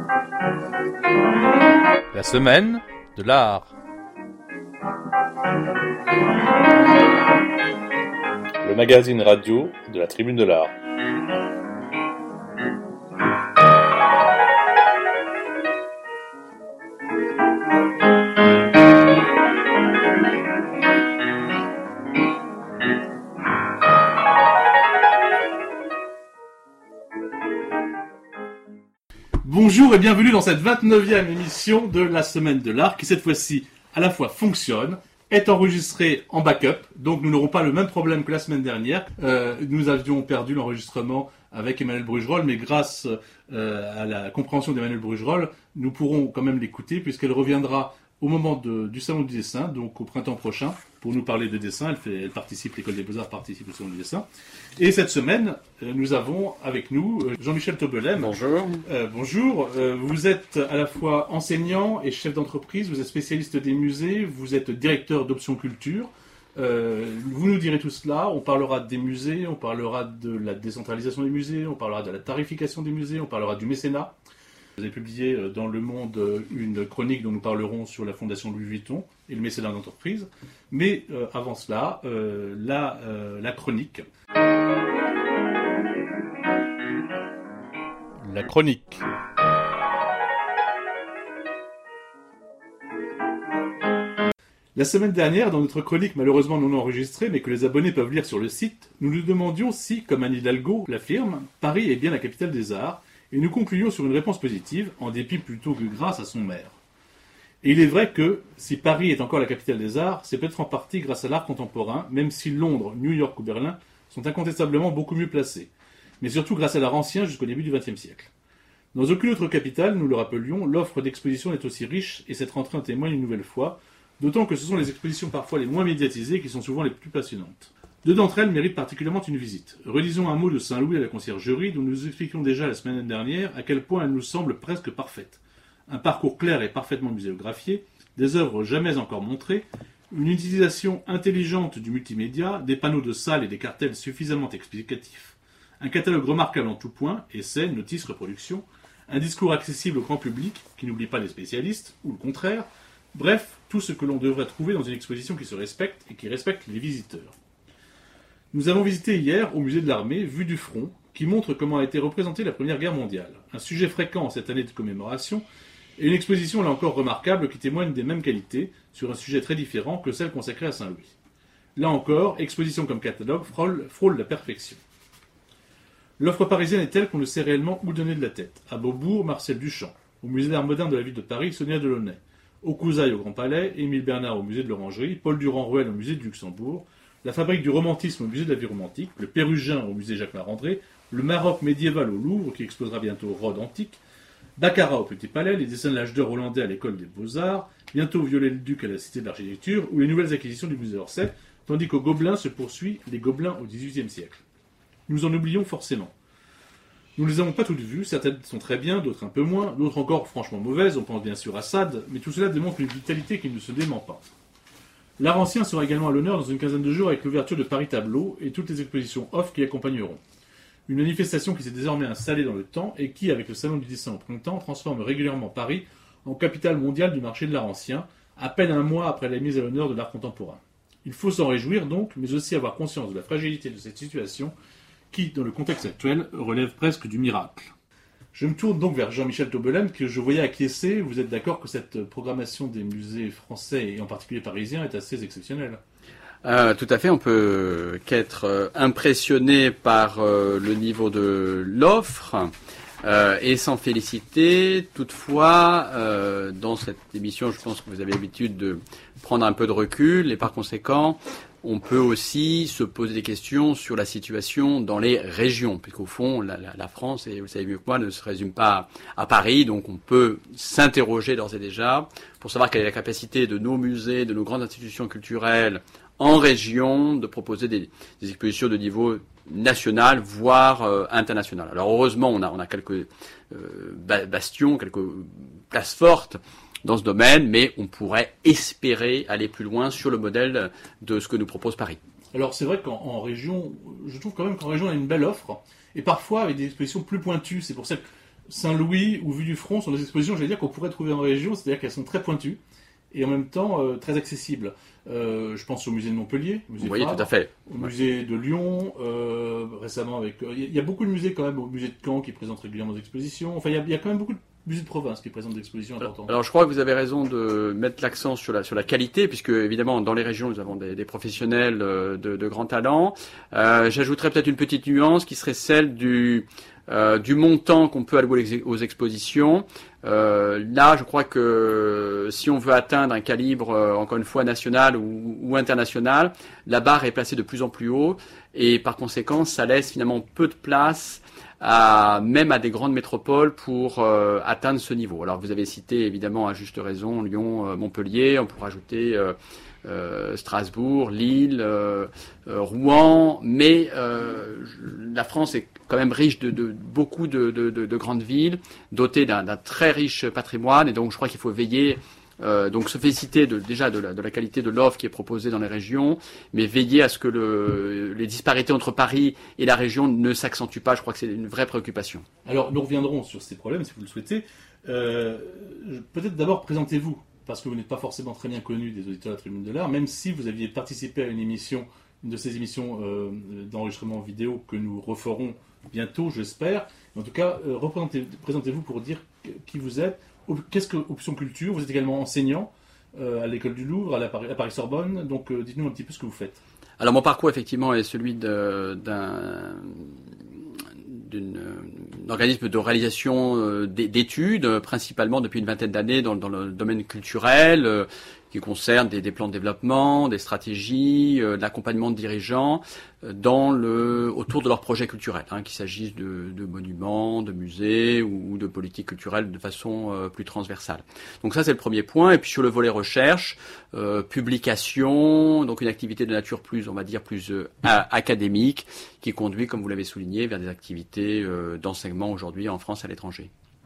La semaine de l'art. Le magazine radio de la Tribune de l'Art. Bonjour et bienvenue dans cette 29e émission de la Semaine de l'Art qui cette fois-ci à la fois fonctionne, est enregistrée en backup, donc nous n'aurons pas le même problème que la semaine dernière. Nous avions perdu l'enregistrement avec Emmanuel Brugerolles, mais grâce à la compréhension d'Emmanuel Brugerolles, nous pourrons quand même l'écouter puisqu'elle reviendra au moment du Salon du dessin, donc au printemps prochain, pour nous parler de dessin. Elle participe, l'École des Beaux-Arts participe au Salon du dessin. Et cette semaine, nous avons avec nous Jean-Michel Taubelem. Bonjour. Bonjour. Vous êtes à la fois enseignant et chef d'entreprise, vous êtes spécialiste des musées, vous êtes directeur d'Option Culture. Vous nous direz tout cela, on parlera des musées, on parlera de la décentralisation des musées, on parlera de la tarification des musées, on parlera du mécénat. Vous avez publié dans Le Monde une chronique dont nous parlerons sur la Fondation Louis Vuitton et le mécénat d'entreprise. Mais avant cela, la chronique. La chronique. La semaine dernière, dans notre chronique malheureusement non enregistrée, mais que les abonnés peuvent lire sur le site, nous nous demandions si, comme Anne Hidalgo l'affirme, Paris est bien la capitale des arts, et nous concluions sur une réponse positive, en dépit plutôt que grâce à son maire. Et il est vrai que, si Paris est encore la capitale des arts, c'est peut-être en partie grâce à l'art contemporain, même si Londres, New York ou Berlin sont incontestablement beaucoup mieux placés, mais surtout grâce à l'art ancien jusqu'au début du XXe siècle. Dans aucune autre capitale, nous le rappelions, l'offre d'exposition est aussi riche, et cette rentrée en témoigne une nouvelle fois, d'autant que ce sont les expositions parfois les moins médiatisées qui sont souvent les plus passionnantes. Deux d'entre elles méritent particulièrement une visite. Relisons un mot de Saint-Louis à la Conciergerie, dont nous expliquions déjà la semaine dernière à quel point elle nous semble presque parfaite. Un parcours clair et parfaitement muséographié, des œuvres jamais encore montrées, une utilisation intelligente du multimédia, des panneaux de salle et des cartels suffisamment explicatifs, un catalogue remarquable en tout point, essais, notices, reproductions, un discours accessible au grand public, qui n'oublie pas les spécialistes, ou le contraire, bref, tout ce que l'on devrait trouver dans une exposition qui se respecte et qui respecte les visiteurs. Nous avons visité hier, au musée de l'Armée, Vue du front, qui montre comment a été représentée la Première Guerre mondiale. Un sujet fréquent en cette année de commémoration, et une exposition là encore remarquable qui témoigne des mêmes qualités, sur un sujet très différent que celle consacrée à Saint-Louis. Là encore, exposition comme catalogue frôle la perfection. L'offre parisienne est telle qu'on ne sait réellement où donner de la tête. À Beaubourg, Marcel Duchamp. Au musée d'art moderne de la ville de Paris, Sonia Delaunay. Au Cousaille au Grand Palais, Émile Bernard au musée de l'Orangerie, Paul Durand-Ruel au musée du Luxembourg, la Fabrique du romantisme au musée de la vie romantique, le Pérugin au musée Jacques Marandré, le Maroc médiéval au Louvre qui exposera bientôt Rhodes antique, Baccarat au Petit Palais, les dessins de l'âge d'or hollandais à l'école des Beaux-Arts, bientôt Viollet-le-Duc à la Cité de l'Architecture ou les nouvelles acquisitions du musée d'Orsay, tandis qu'au Gobelin se poursuit les Gobelins au XVIIIe siècle. Nous en oublions forcément. Nous ne les avons pas toutes vues, certaines sont très bien, d'autres un peu moins, d'autres encore franchement mauvaises, on pense bien sûr à Sade, mais tout cela démontre une vitalité qui ne se dément pas. L'art ancien sera également à l'honneur dans une quinzaine de jours avec l'ouverture de Paris Tableau et toutes les expositions off qui accompagneront. Une manifestation qui s'est désormais installée dans le temps et qui, avec le Salon du dessin au printemps, transforme régulièrement Paris en capitale mondiale du marché de l'art ancien, à peine un mois après la mise à l'honneur de l'art contemporain. Il faut s'en réjouir donc, mais aussi avoir conscience de la fragilité de cette situation qui, dans le contexte actuel, relève presque du miracle. Je me tourne donc vers Jean-Michel Taubelem, que je voyais acquiescer. Vous êtes d'accord que cette programmation des musées français, et en particulier parisiens, est assez exceptionnelle ? Tout à fait, on peut qu'être impressionné par le niveau de l'offre et s'en féliciter. Toutefois, dans cette émission, je pense que vous avez l'habitude de prendre un peu de recul et par conséquent, on peut aussi se poser des questions sur la situation dans les régions, puisqu'au fond, la France, et vous le savez mieux que moi, ne se résume pas à Paris, donc on peut s'interroger d'ores et déjà pour savoir quelle est la capacité de nos musées, de nos grandes institutions culturelles en région de proposer des expositions de niveau national, voire international. Alors heureusement, on a quelques bastions, quelques places fortes dans ce domaine, mais on pourrait espérer aller plus loin sur le modèle de ce que nous propose Paris. Alors c'est vrai qu'en région, je trouve quand même qu'en région on a une belle offre, et parfois avec des expositions plus pointues. C'est pour ça que Saint-Louis ou Vue du Front sont des expositions, j'allais dire, qu'on pourrait trouver en région, c'est-à-dire qu'elles sont très pointues et en même temps très accessibles. Je pense au musée de Montpellier, au musée Oui, Fabre, tout à fait. au musée de Lyon, récemment avec... Il y a beaucoup de musées quand même, au musée de Caen qui présentent régulièrement des expositions. Enfin, il y a quand même beaucoup de musées de province qui présentent des expositions importantes. Alors, je crois que vous avez raison de mettre l'accent sur la qualité, puisque évidemment, dans les régions, nous avons des professionnels de grand talent. J'ajouterais peut-être une petite nuance qui serait celle du montant qu'on peut allouer aux expositions. Là, je crois que si on veut atteindre un calibre, encore une fois, national ou international, la barre est placée de plus en plus haut et par conséquent, ça laisse finalement peu de place même à des grandes métropoles pour atteindre ce niveau. Alors, vous avez cité évidemment à juste raison Lyon, Montpellier, on pourrait ajouter Strasbourg, Lille, Rouen, mais la France est quand même riche de beaucoup de grandes villes, dotées d'un très riche patrimoine, et donc je crois qu'il faut veiller, donc se féliciter déjà de la qualité de l'offre qui est proposée dans les régions, mais veiller à ce que les disparités entre Paris et la région ne s'accentuent pas. Je crois que c'est une vraie préoccupation. Alors, nous reviendrons sur ces problèmes, si vous le souhaitez. Peut-être d'abord, présentez-vous, parce que vous n'êtes pas forcément très bien connu des auditeurs de la Tribune de l'Art, même si vous aviez participé à une de ces émissions d'enregistrement vidéo que nous referons bientôt, j'espère. En tout cas, présentez-vous pour dire qui vous êtes. Qu'est-ce que Option Culture? Vous êtes également enseignant à l'École du Louvre, à Paris-Sorbonne. Donc, dites-nous un petit peu ce que vous faites. Alors, mon parcours, effectivement, est celui d'un organisme de réalisation d'études, principalement depuis une vingtaine d'années dans le domaine culturel, qui concerne des plans de développement, des stratégies, de l'accompagnement de dirigeants autour de leurs projets culturels, qu'il s'agisse de monuments, de musées ou de politiques culturelles de façon plus transversale. Donc ça, c'est le premier point. Et puis sur le volet recherche, publication, donc une activité de nature plus, on va dire, plus académique, qui conduit, comme vous l'avez souligné, vers des activités d'enseignement aujourd'hui en France et à l'étranger.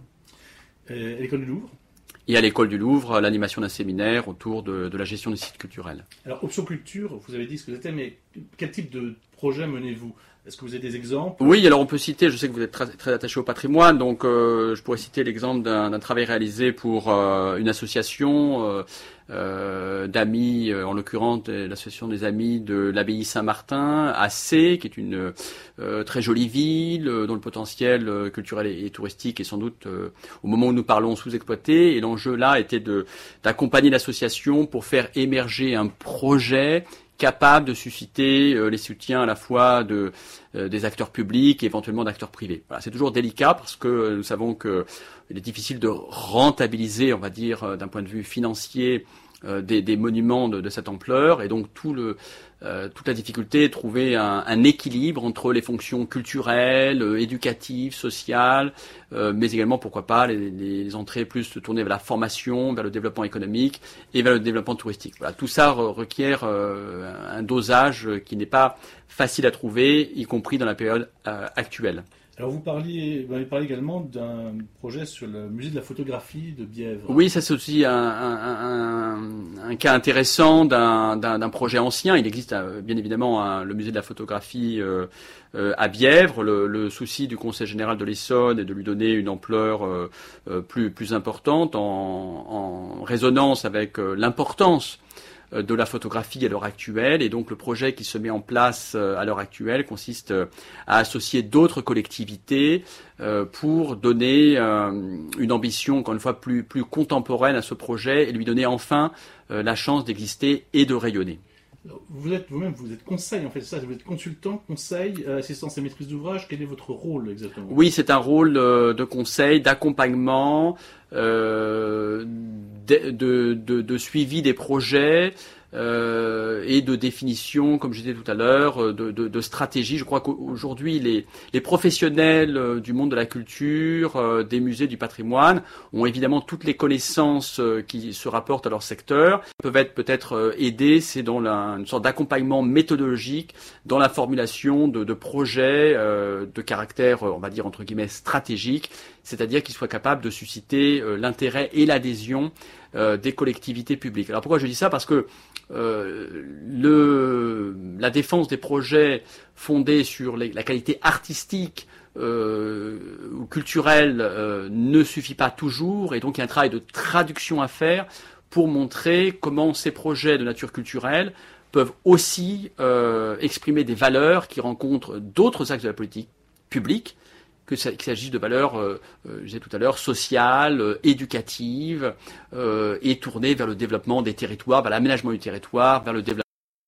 À l'École du Louvre? Et à l'École du Louvre, l'animation d'un séminaire autour de la gestion des sites culturels. Alors, Option Culture, vous avez dit ce que c'était, mais quel type de projet menez-vous? Est-ce que vous avez des exemples? Oui, alors on peut citer, je sais que vous êtes très, très attaché au patrimoine, donc je pourrais citer l'exemple d'un travail réalisé pour une association d'amis, en l'occurrence l'association des amis de l'abbaye Saint-Martin à Sées, qui est une très jolie ville dont le potentiel culturel et touristique est sans doute au moment où nous parlons sous-exploité, et l'enjeu là était d'accompagner l'association pour faire émerger un projet capable de susciter les soutiens à la fois des acteurs publics et éventuellement d'acteurs privés. Voilà, c'est toujours délicat parce que nous savons qu'il est difficile de rentabiliser, on va dire, d'un point de vue financier, des monuments de cette ampleur, et donc toute la difficulté est de trouver un équilibre entre les fonctions culturelles, éducatives, sociales, mais également, pourquoi pas, les entrées plus tournées vers la formation, vers le développement économique et vers le développement touristique. Voilà, tout ça requiert un dosage qui n'est pas facile à trouver, y compris dans la période actuelle. Alors vous m'avez parlé également d'un projet sur le musée de la photographie de Bièvre. Oui, ça c'est aussi un cas intéressant d'un projet ancien. Il existe bien évidemment le musée de la photographie à Bièvre. Le souci du Conseil général de l'Essonne est de lui donner une ampleur plus importante en résonance avec l'importance de la photographie à l'heure actuelle, et donc le projet qui se met en place à l'heure actuelle consiste à associer d'autres collectivités pour donner une ambition, encore une fois, plus contemporaine à ce projet et lui donner enfin la chance d'exister et de rayonner. Vous êtes conseil, en fait, c'est ça, vous êtes consultant, conseil, assistance et maîtrise d'ouvrage. Quel est votre rôle exactement? Oui, c'est un rôle de conseil, d'accompagnement, de suivi des projets et de définition, comme je disais tout à l'heure, de stratégie. Je crois qu'aujourd'hui, les professionnels du monde de la culture, des musées, du patrimoine, ont évidemment toutes les connaissances qui se rapportent à leur secteur, peuvent être peut-être aidés, c'est dans une sorte d'accompagnement méthodologique dans la formulation de projets de caractère, on va dire, entre guillemets, stratégique, c'est-à-dire qu'ils soient capables de susciter l'intérêt et l'adhésion des collectivités publiques. Alors pourquoi je dis ça? Parce que la défense des projets fondés sur la qualité artistique ou culturelle ne suffit pas toujours, et donc il y a un travail de traduction à faire pour montrer comment ces projets de nature culturelle peuvent aussi exprimer des valeurs qui rencontrent d'autres axes de la politique publique, qu'il s'agisse de valeurs, je disais tout à l'heure, sociales, éducatives, et tournées vers le développement des territoires, vers l'aménagement du territoire, vers le développement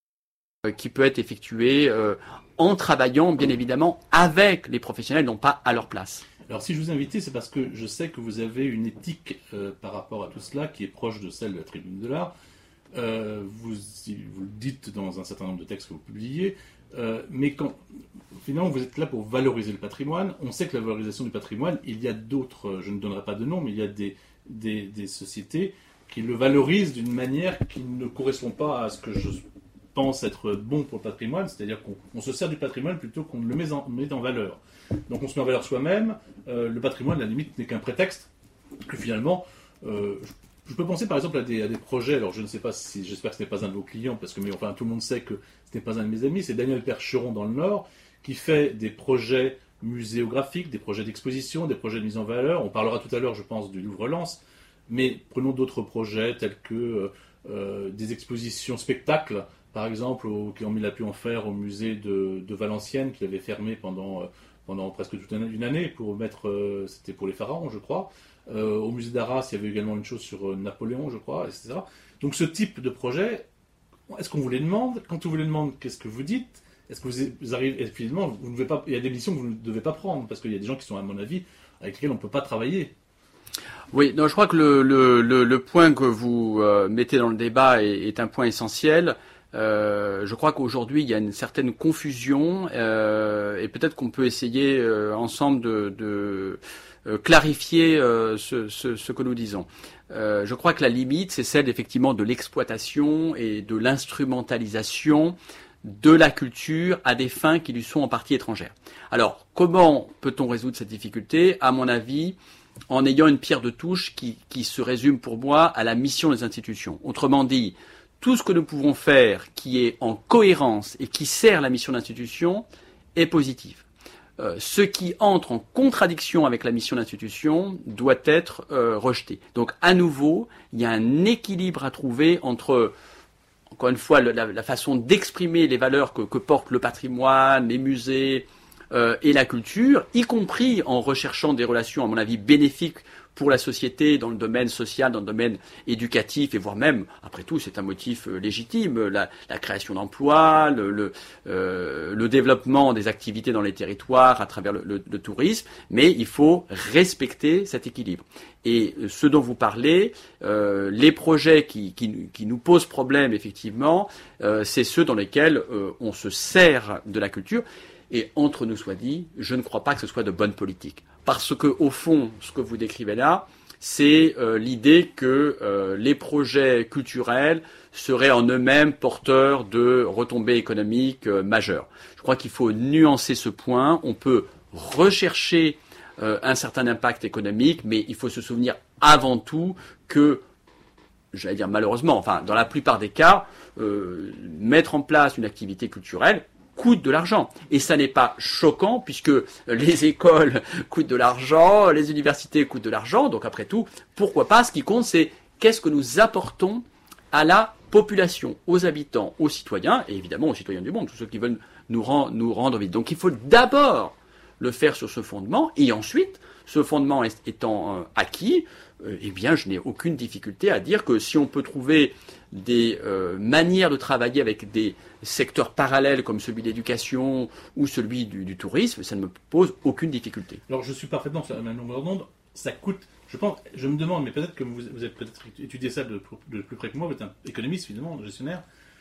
qui peut être effectué en travaillant, bien évidemment, avec les professionnels, non pas à leur place. Alors si je vous ai invité, c'est parce que je sais que vous avez une éthique par rapport à tout cela qui est proche de celle de la Tribune de l'Art. Vous le dites dans un certain nombre de textes que vous publiez, mais finalement vous êtes là pour valoriser le patrimoine. On sait que la valorisation du patrimoine, il y a d'autres, je ne donnerai pas de nom, mais il y a des sociétés qui le valorisent d'une manière qui ne correspond pas à ce que je pense être bon pour le patrimoine, c'est-à-dire qu'on se sert du patrimoine plutôt qu'on ne le met en valeur. Donc on se met en valeur soi-même, le patrimoine, à la limite, n'est qu'un prétexte, que finalement, je peux penser par exemple à des projets, alors je ne sais pas si, j'espère que ce n'est pas un de vos clients, parce que enfin, tout le monde sait que ce n'est pas un de mes amis, c'est Daniel Percheron dans le Nord, qui fait des projets muséographiques, des projets d'exposition, des projets de mise en valeur. On parlera tout à l'heure, je pense, du Louvre-Lens, mais prenons d'autres projets tels que des expositions spectacles, par exemple, qu'il a pu en faire au musée de Valenciennes, qu'il avait fermé pendant presque toute une année, pour mettre, c'était pour les pharaons, je crois. Au musée d'Arras, il y avait également une chose sur Napoléon, je crois, etc. Donc ce type de projet, est-ce qu'on vous les demande? Quand on vous les demande, qu'est-ce que vous dites? Est-ce que vous arrivez, et finalement, vous ne devez pas, il y a des missions que vous ne devez pas prendre, parce qu'il y a des gens qui sont, à mon avis, avec lesquels on ne peut pas travailler. Oui, non, je crois que le point que vous mettez dans le débat est un point essentiel. Je crois qu'aujourd'hui il y a une certaine confusion et peut-être qu'on peut essayer ensemble de clarifier ce que nous disons. Je crois que la limite, c'est celle effectivement de l'exploitation et de l'instrumentalisation de la culture à des fins qui lui sont en partie étrangères. Alors, comment peut-on résoudre cette difficulté? À mon avis, en ayant une pierre de touche qui se résume pour moi à la mission des institutions. Autrement dit, tout ce que nous pouvons faire qui est en cohérence et qui sert la mission d'institution est positif. Ce qui entre en contradiction avec la mission d'institution doit être rejeté. Donc à nouveau, il y a un équilibre à trouver entre, encore une fois, la façon d'exprimer les valeurs que porte le patrimoine, les musées et la culture, y compris en recherchant des relations, à mon avis, bénéfiques pour la société dans le domaine social, dans le domaine éducatif, et voire même, après tout, c'est un motif légitime, la création d'emplois, le développement des activités dans les territoires à travers le tourisme, mais il faut respecter cet équilibre. Et ce dont vous parlez, les projets qui nous posent problème, effectivement, c'est ceux dans lesquels on se sert de la culture. Et entre nous soit dit, je ne crois pas que ce soit de bonne politique. Parce que, au fond, ce que vous décrivez là, c'est l'idée que les projets culturels seraient en eux-mêmes porteurs de retombées économiques majeures. Je crois qu'il faut nuancer ce point. On peut rechercher un certain impact économique, mais il faut se souvenir avant tout que, j'allais dire malheureusement, enfin, dans la plupart des cas, mettre en place une activité culturelle coûte de l'argent. Et ça n'est pas choquant puisque les écoles coûtent de l'argent, les universités coûtent de l'argent. Donc après tout, pourquoi pas? Ce qui compte, c'est qu'est-ce que nous apportons à la population, aux habitants, aux citoyens, et évidemment aux citoyens du monde, tous ceux qui veulent nous rendre vite. Donc il faut d'abord le faire sur ce fondement, et ensuite, ce fondement étant acquis, eh bien je n'ai aucune difficulté à dire que si on peut trouver des manières de travailler avec des secteurs parallèles comme celui de l'éducation ou celui du tourisme, ça ne me pose aucune difficulté. Alors je suis parfaitement sur la même longueur d'onde, ça coûte, je me demande, mais peut-être que vous avez peut-être étudié ça de plus près que moi, vous êtes un économiste finalement, gestionnaire,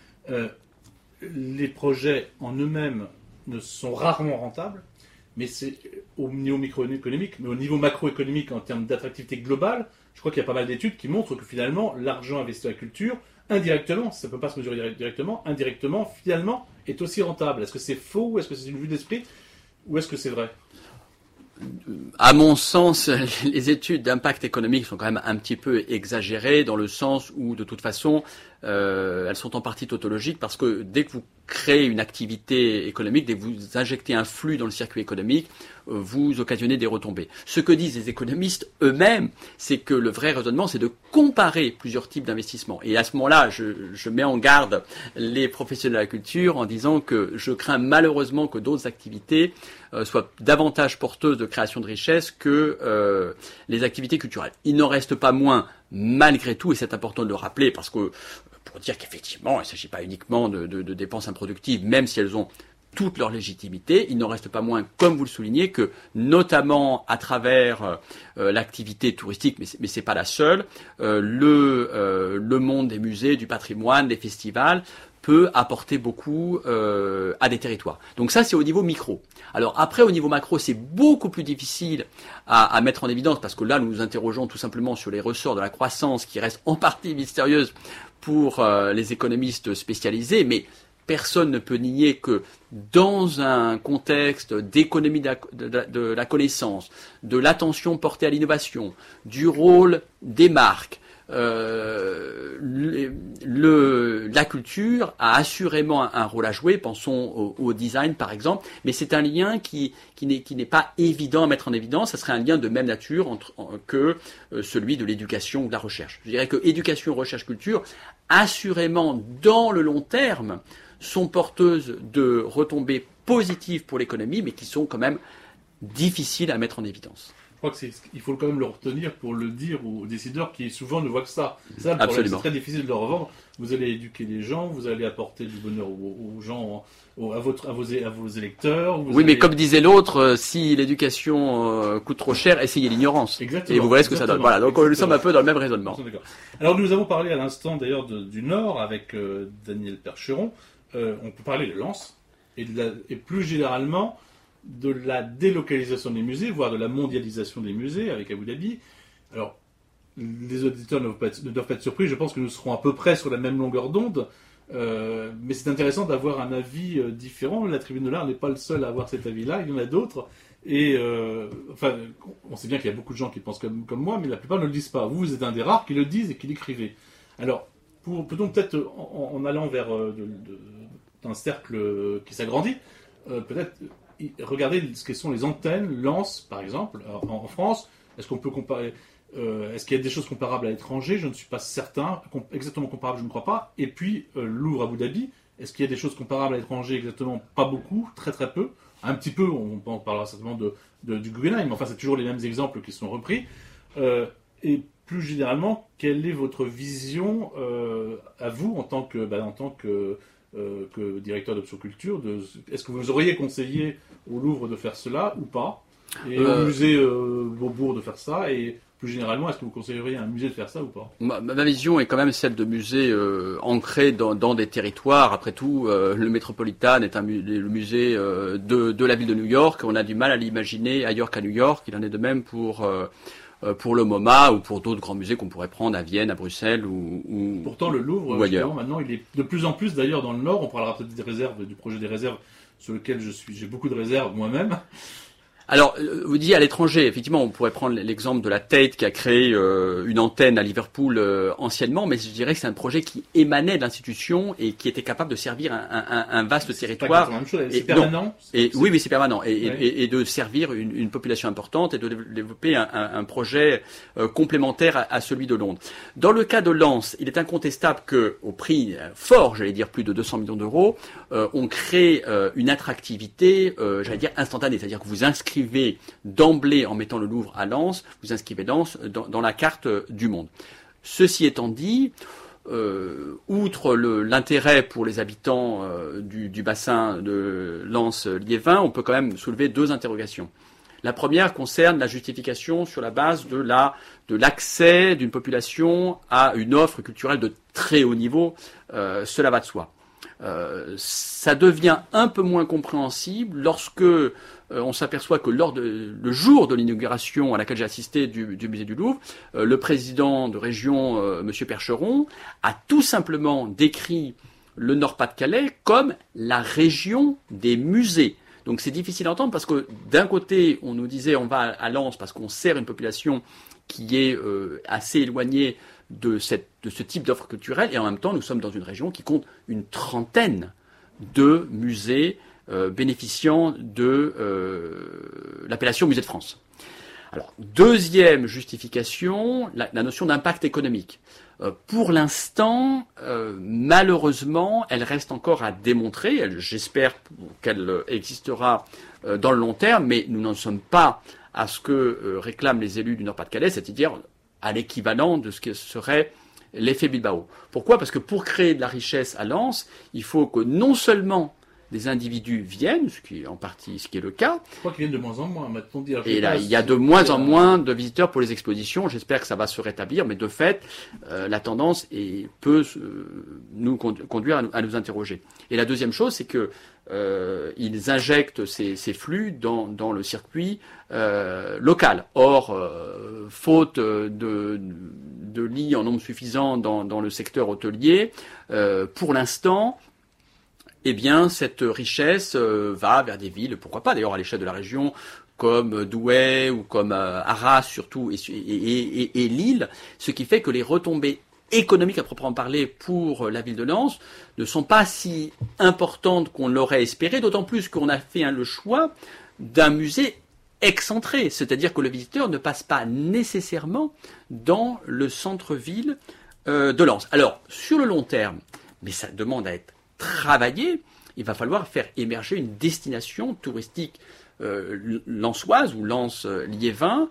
les projets en eux-mêmes sont rarement rentables, mais c'est au niveau microéconomique, mais au niveau macroéconomique en termes d'attractivité globale, je crois qu'il y a pas mal d'études qui montrent que finalement l'argent investi dans la culture, indirectement, ça ne peut pas se mesurer directement, indirectement, finalement, est aussi rentable. Est-ce que c'est faux, ou est-ce que c'est une vue d'esprit, ou est-ce que c'est vrai? À mon sens, les études d'impact économique sont quand même un petit peu exagérées dans le sens où, de toute façon, elles sont en partie tautologiques parce que dès que vous créez une activité économique, dès que vous injectez un flux dans le circuit économique, vous occasionnez des retombées. Ce que disent les économistes eux-mêmes, c'est que le vrai raisonnement, c'est de comparer plusieurs types d'investissements. Et à ce moment-là, je mets en garde les professionnels de la culture en disant que je crains malheureusement que d'autres activités soient davantage porteuses de création de richesse que les activités culturelles. Il n'en reste pas moins, malgré tout, et c'est important de le rappeler, parce que pour dire qu'effectivement, il ne s'agit pas uniquement de dépenses improductives, même si elles ont toute leur légitimité, il n'en reste pas moins, comme vous le soulignez, que notamment à travers l'activité touristique, mais c'est pas la seule, le monde des musées, du patrimoine, des festivals peut apporter beaucoup à des territoires. Donc ça, c'est au niveau micro. Alors après, au niveau macro, c'est beaucoup plus difficile à mettre en évidence parce que là, nous nous interrogeons tout simplement sur les ressorts de la croissance qui restent en partie mystérieuses pour les économistes spécialisés, mais personne ne peut nier que dans un contexte d'économie de la connaissance, de l'attention portée à l'innovation, du rôle des marques, la culture a assurément un rôle à jouer. Pensons au design par exemple, mais c'est un lien qui n'est pas évident à mettre en évidence. Ça serait un lien de même nature que celui de l'éducation ou de la recherche. Je dirais que éducation, recherche, culture, assurément dans le long terme, sont porteuses de retombées positives pour l'économie, mais qui sont quand même difficiles à mettre en évidence. Je crois qu'il faut quand même le retenir pour le dire aux décideurs qui souvent ne voient que ça. Ça, le problème, c'est très difficile de le revendre. Vous allez éduquer les gens, vous allez apporter du bonheur aux gens, à vos électeurs. Mais comme disait l'autre, si l'éducation coûte trop cher, essayez l'ignorance. Exactement. Et vous voyez ce que ça donne. Voilà, donc nous sommes un peu dans le même raisonnement. Alors nous avons parlé à l'instant d'ailleurs du Nord avec Daniel Percheron. On peut parler de Lens et plus généralement de la délocalisation des musées, voire de la mondialisation des musées avec Abu Dhabi. Alors, les auditeurs ne doivent pas être surpris, je pense que nous serons à peu près sur la même longueur d'onde, mais c'est intéressant d'avoir un avis différent. La Tribune de l'Art n'est pas le seul à avoir cet avis-là, il y en a d'autres, et on sait bien qu'il y a beaucoup de gens qui pensent comme moi, mais la plupart ne le disent pas. Vous êtes un des rares qui le disent et qui l'écrivez. Alors, peut-on peut-être, en allant vers un cercle qui s'agrandit, peut-être regardez ce que sont les antennes Lens, par exemple, en France. Est-ce qu'on peut comparer est-ce qu'il y a des choses comparables à l'étranger? Je ne suis pas certain. Exactement comparables, je ne crois pas. Et puis, Louvre, Abu Dhabi. Est-ce qu'il y a des choses comparables à l'étranger? Exactement, pas beaucoup, très très peu. Un petit peu, on parlera certainement du Guggenheim, mais enfin, c'est toujours les mêmes exemples qui sont repris. Et plus généralement, quelle est votre vision à vous en tant que directeur d'Option Culture, est-ce que vous auriez conseillé au Louvre de faire cela ou pas, et au musée Beaubourg de faire ça, et plus généralement, est-ce que vous conseilleriez à un musée de faire ça ou pas? Ma vision est quand même celle de musées ancrés dans des territoires. Après tout, le Metropolitan est le musée de la ville de New York. On a du mal à l'imaginer ailleurs qu'à New York. Il en est de même pour le MoMA ou pour d'autres grands musées qu'on pourrait prendre à Vienne, à Bruxelles ou Pourtant, le Louvre, ailleurs. Maintenant, il est de plus en plus d'ailleurs dans le Nord. On parlera peut-être des réserves, du projet des réserves sur lequel j'ai beaucoup de réserves moi-même. Alors, vous dites à l'étranger, effectivement, on pourrait prendre l'exemple de la Tate qui a créé une antenne à Liverpool anciennement, mais je dirais que c'est un projet qui émanait de l'institution et qui était capable de servir un vaste territoire. C'est permanent. Oui, c'est permanent. Et de servir une population importante et de développer un projet complémentaire à celui de Londres. Dans le cas de Lens, il est incontestable que, au prix fort, j'allais dire plus de 200 millions d'euros, on crée une attractivité, j'allais dire instantanée, c'est-à-dire que vous inscrivez d'emblée en mettant le Louvre à Lens, vous inscrivez Lens dans la carte du monde. Ceci étant dit, outre l'intérêt pour les habitants du bassin de Lens-Liévin, on peut quand même soulever deux interrogations. La première concerne la justification sur la base de l'accès d'une population à une offre culturelle de très haut niveau. Cela va de soi. Ça devient un peu moins compréhensible lorsque on s'aperçoit que le jour de l'inauguration à laquelle j'ai assisté du musée du Louvre, le président de région, M. Percheron, a tout simplement décrit le Nord-Pas-de-Calais comme la région des musées. Donc c'est difficile à entendre parce que d'un côté, on nous disait on va à Lens parce qu'on sert une population qui est assez éloignée de ce type d'offre culturelle, et en même temps, nous sommes dans une région qui compte une trentaine de musées bénéficiant de l'appellation Musée de France. Alors, deuxième justification, la notion d'impact économique. Pour l'instant, malheureusement, elle reste encore à démontrer. J'espère qu'elle existera dans le long terme, mais nous n'en sommes pas à ce que réclament les élus du Nord-Pas-de-Calais, c'est-à-dire à l'équivalent de ce que serait l'effet Bilbao. Pourquoi ? Parce que pour créer de la richesse à Lens, il faut que non seulement des individus viennent, ce qui est le cas. Je crois qu'ils viennent de moins en moins, m'a-t-on dit. Et là, il y a de moins en moins de visiteurs pour les expositions. J'espère que ça va se rétablir, mais de fait, la tendance peut nous conduire à nous interroger. Et la deuxième chose, c'est que ils injectent ces flux dans le circuit local. Or, faute de lits en nombre suffisant dans le secteur hôtelier, pour l'instant, eh bien, cette richesse va vers des villes, pourquoi pas d'ailleurs à l'échelle de la région, comme Douai ou comme Arras surtout, et Lille, ce qui fait que les retombées économiques à proprement parler pour la ville de Lens ne sont pas si importantes qu'on l'aurait espéré, d'autant plus qu'on a fait le choix d'un musée excentré, c'est-à-dire que le visiteur ne passe pas nécessairement dans le centre-ville de Lens. Alors, sur le long terme, mais ça demande à être travaillé, il va falloir faire émerger une destination touristique lensoise ou Lens-Liévin,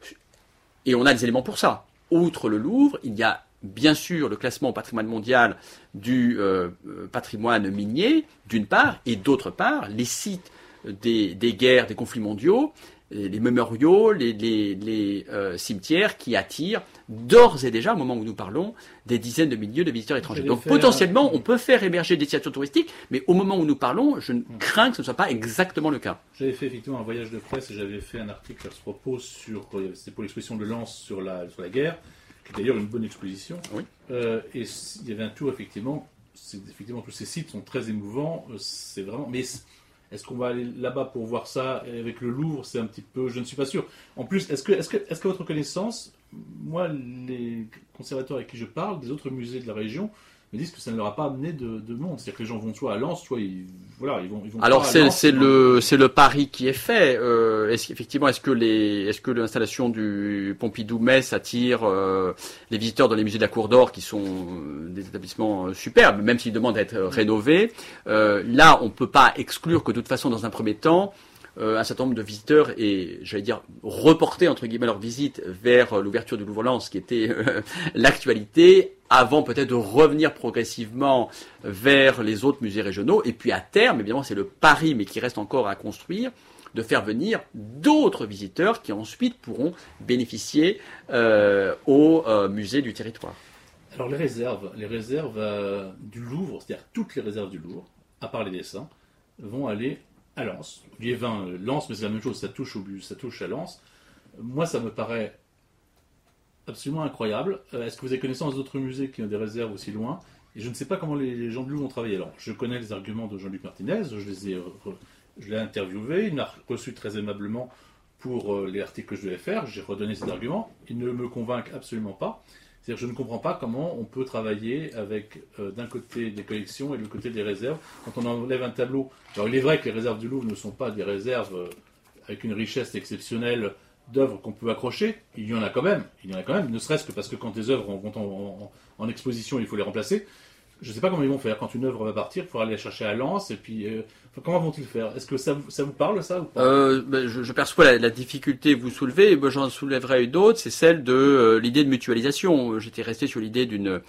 et on a les éléments pour ça. Outre le Louvre, il y a bien sûr le classement au patrimoine mondial du patrimoine minier, d'une part, et d'autre part, les sites des guerres, des conflits mondiaux, les mémoriaux, les cimetières qui attirent d'ores et déjà, au moment où nous parlons, des dizaines de milliers de visiteurs étrangers. Donc potentiellement, on peut faire émerger des destinations touristiques, mais au moment où nous parlons, je crains que ce ne soit pas exactement le cas. J'avais fait effectivement un voyage de presse et j'avais fait un article à ce propos c'était pour l'exposition de Lens sur la guerre, qui est d'ailleurs une bonne exposition. Oui. Et il y avait un tour, effectivement, tous ces sites sont très émouvants, c'est vraiment... Mais est-ce qu'on va aller là-bas pour voir ça? Et avec le Louvre, c'est un petit peu... Je ne suis pas sûr. En plus, est-ce que votre connaissance, moi, les conservateurs avec qui je parle, des autres musées de la région, me disent que ça ne leur a pas amené de monde. C'est-à-dire que les gens vont soit à Lens, soit ils vont Alors c'est le pari qui est fait. Est-ce que l'installation du Pompidou-Metz attire les visiteurs dans les musées de la Cour d'Or, qui sont des établissements superbes, même s'ils demandent à être rénovés. Là, on peut pas exclure que de toute façon, dans un premier temps, un certain nombre de visiteurs et, j'allais dire, reporter entre guillemets leur visite vers l'ouverture du Louvre-Lens, qui était l'actualité, avant peut-être de revenir progressivement vers les autres musées régionaux. Et puis à terme, évidemment, c'est le pari, mais qui reste encore à construire, de faire venir d'autres visiteurs qui ensuite pourront bénéficier aux musées du territoire. Alors les réserves du Louvre, c'est-à-dire toutes les réserves du Louvre, à part les dessins, vont aller à Lens. Liévin, Lens, mais c'est la même chose, ça touche à Lens. Moi, ça me paraît absolument incroyable. Est-ce que vous avez connaissance d'autres musées qui ont des réserves aussi loin? Et je ne sais pas comment les gens de Louvre ont travaillé. Alors, je connais les arguments de Jean-Luc Martinez, je l'ai interviewé, il m'a reçu très aimablement pour les articles que je devais faire, j'ai redonné ces arguments, ils ne me convainquent absolument pas. C'est-à-dire que je ne comprends pas comment on peut travailler avec d'un côté des collections et de l'autre côté des réserves. Quand on enlève un tableau, alors il est vrai que les réserves du Louvre ne sont pas des réserves avec une richesse exceptionnelle d'œuvres qu'on peut accrocher. Il y en a quand même, ne serait-ce que parce que quand des œuvres vont en exposition, il faut les remplacer. Je ne sais pas comment ils vont faire. Quand une œuvre va partir, il faudra aller la chercher à Lens. Et puis, comment vont-ils faire? Est-ce que ça vous parle, ça, ou pas? Je perçois la difficulté que vous soulevez. Moi, j'en soulèverai une autre. C'est celle de l'idée de mutualisation. J'étais resté sur l'idée d'une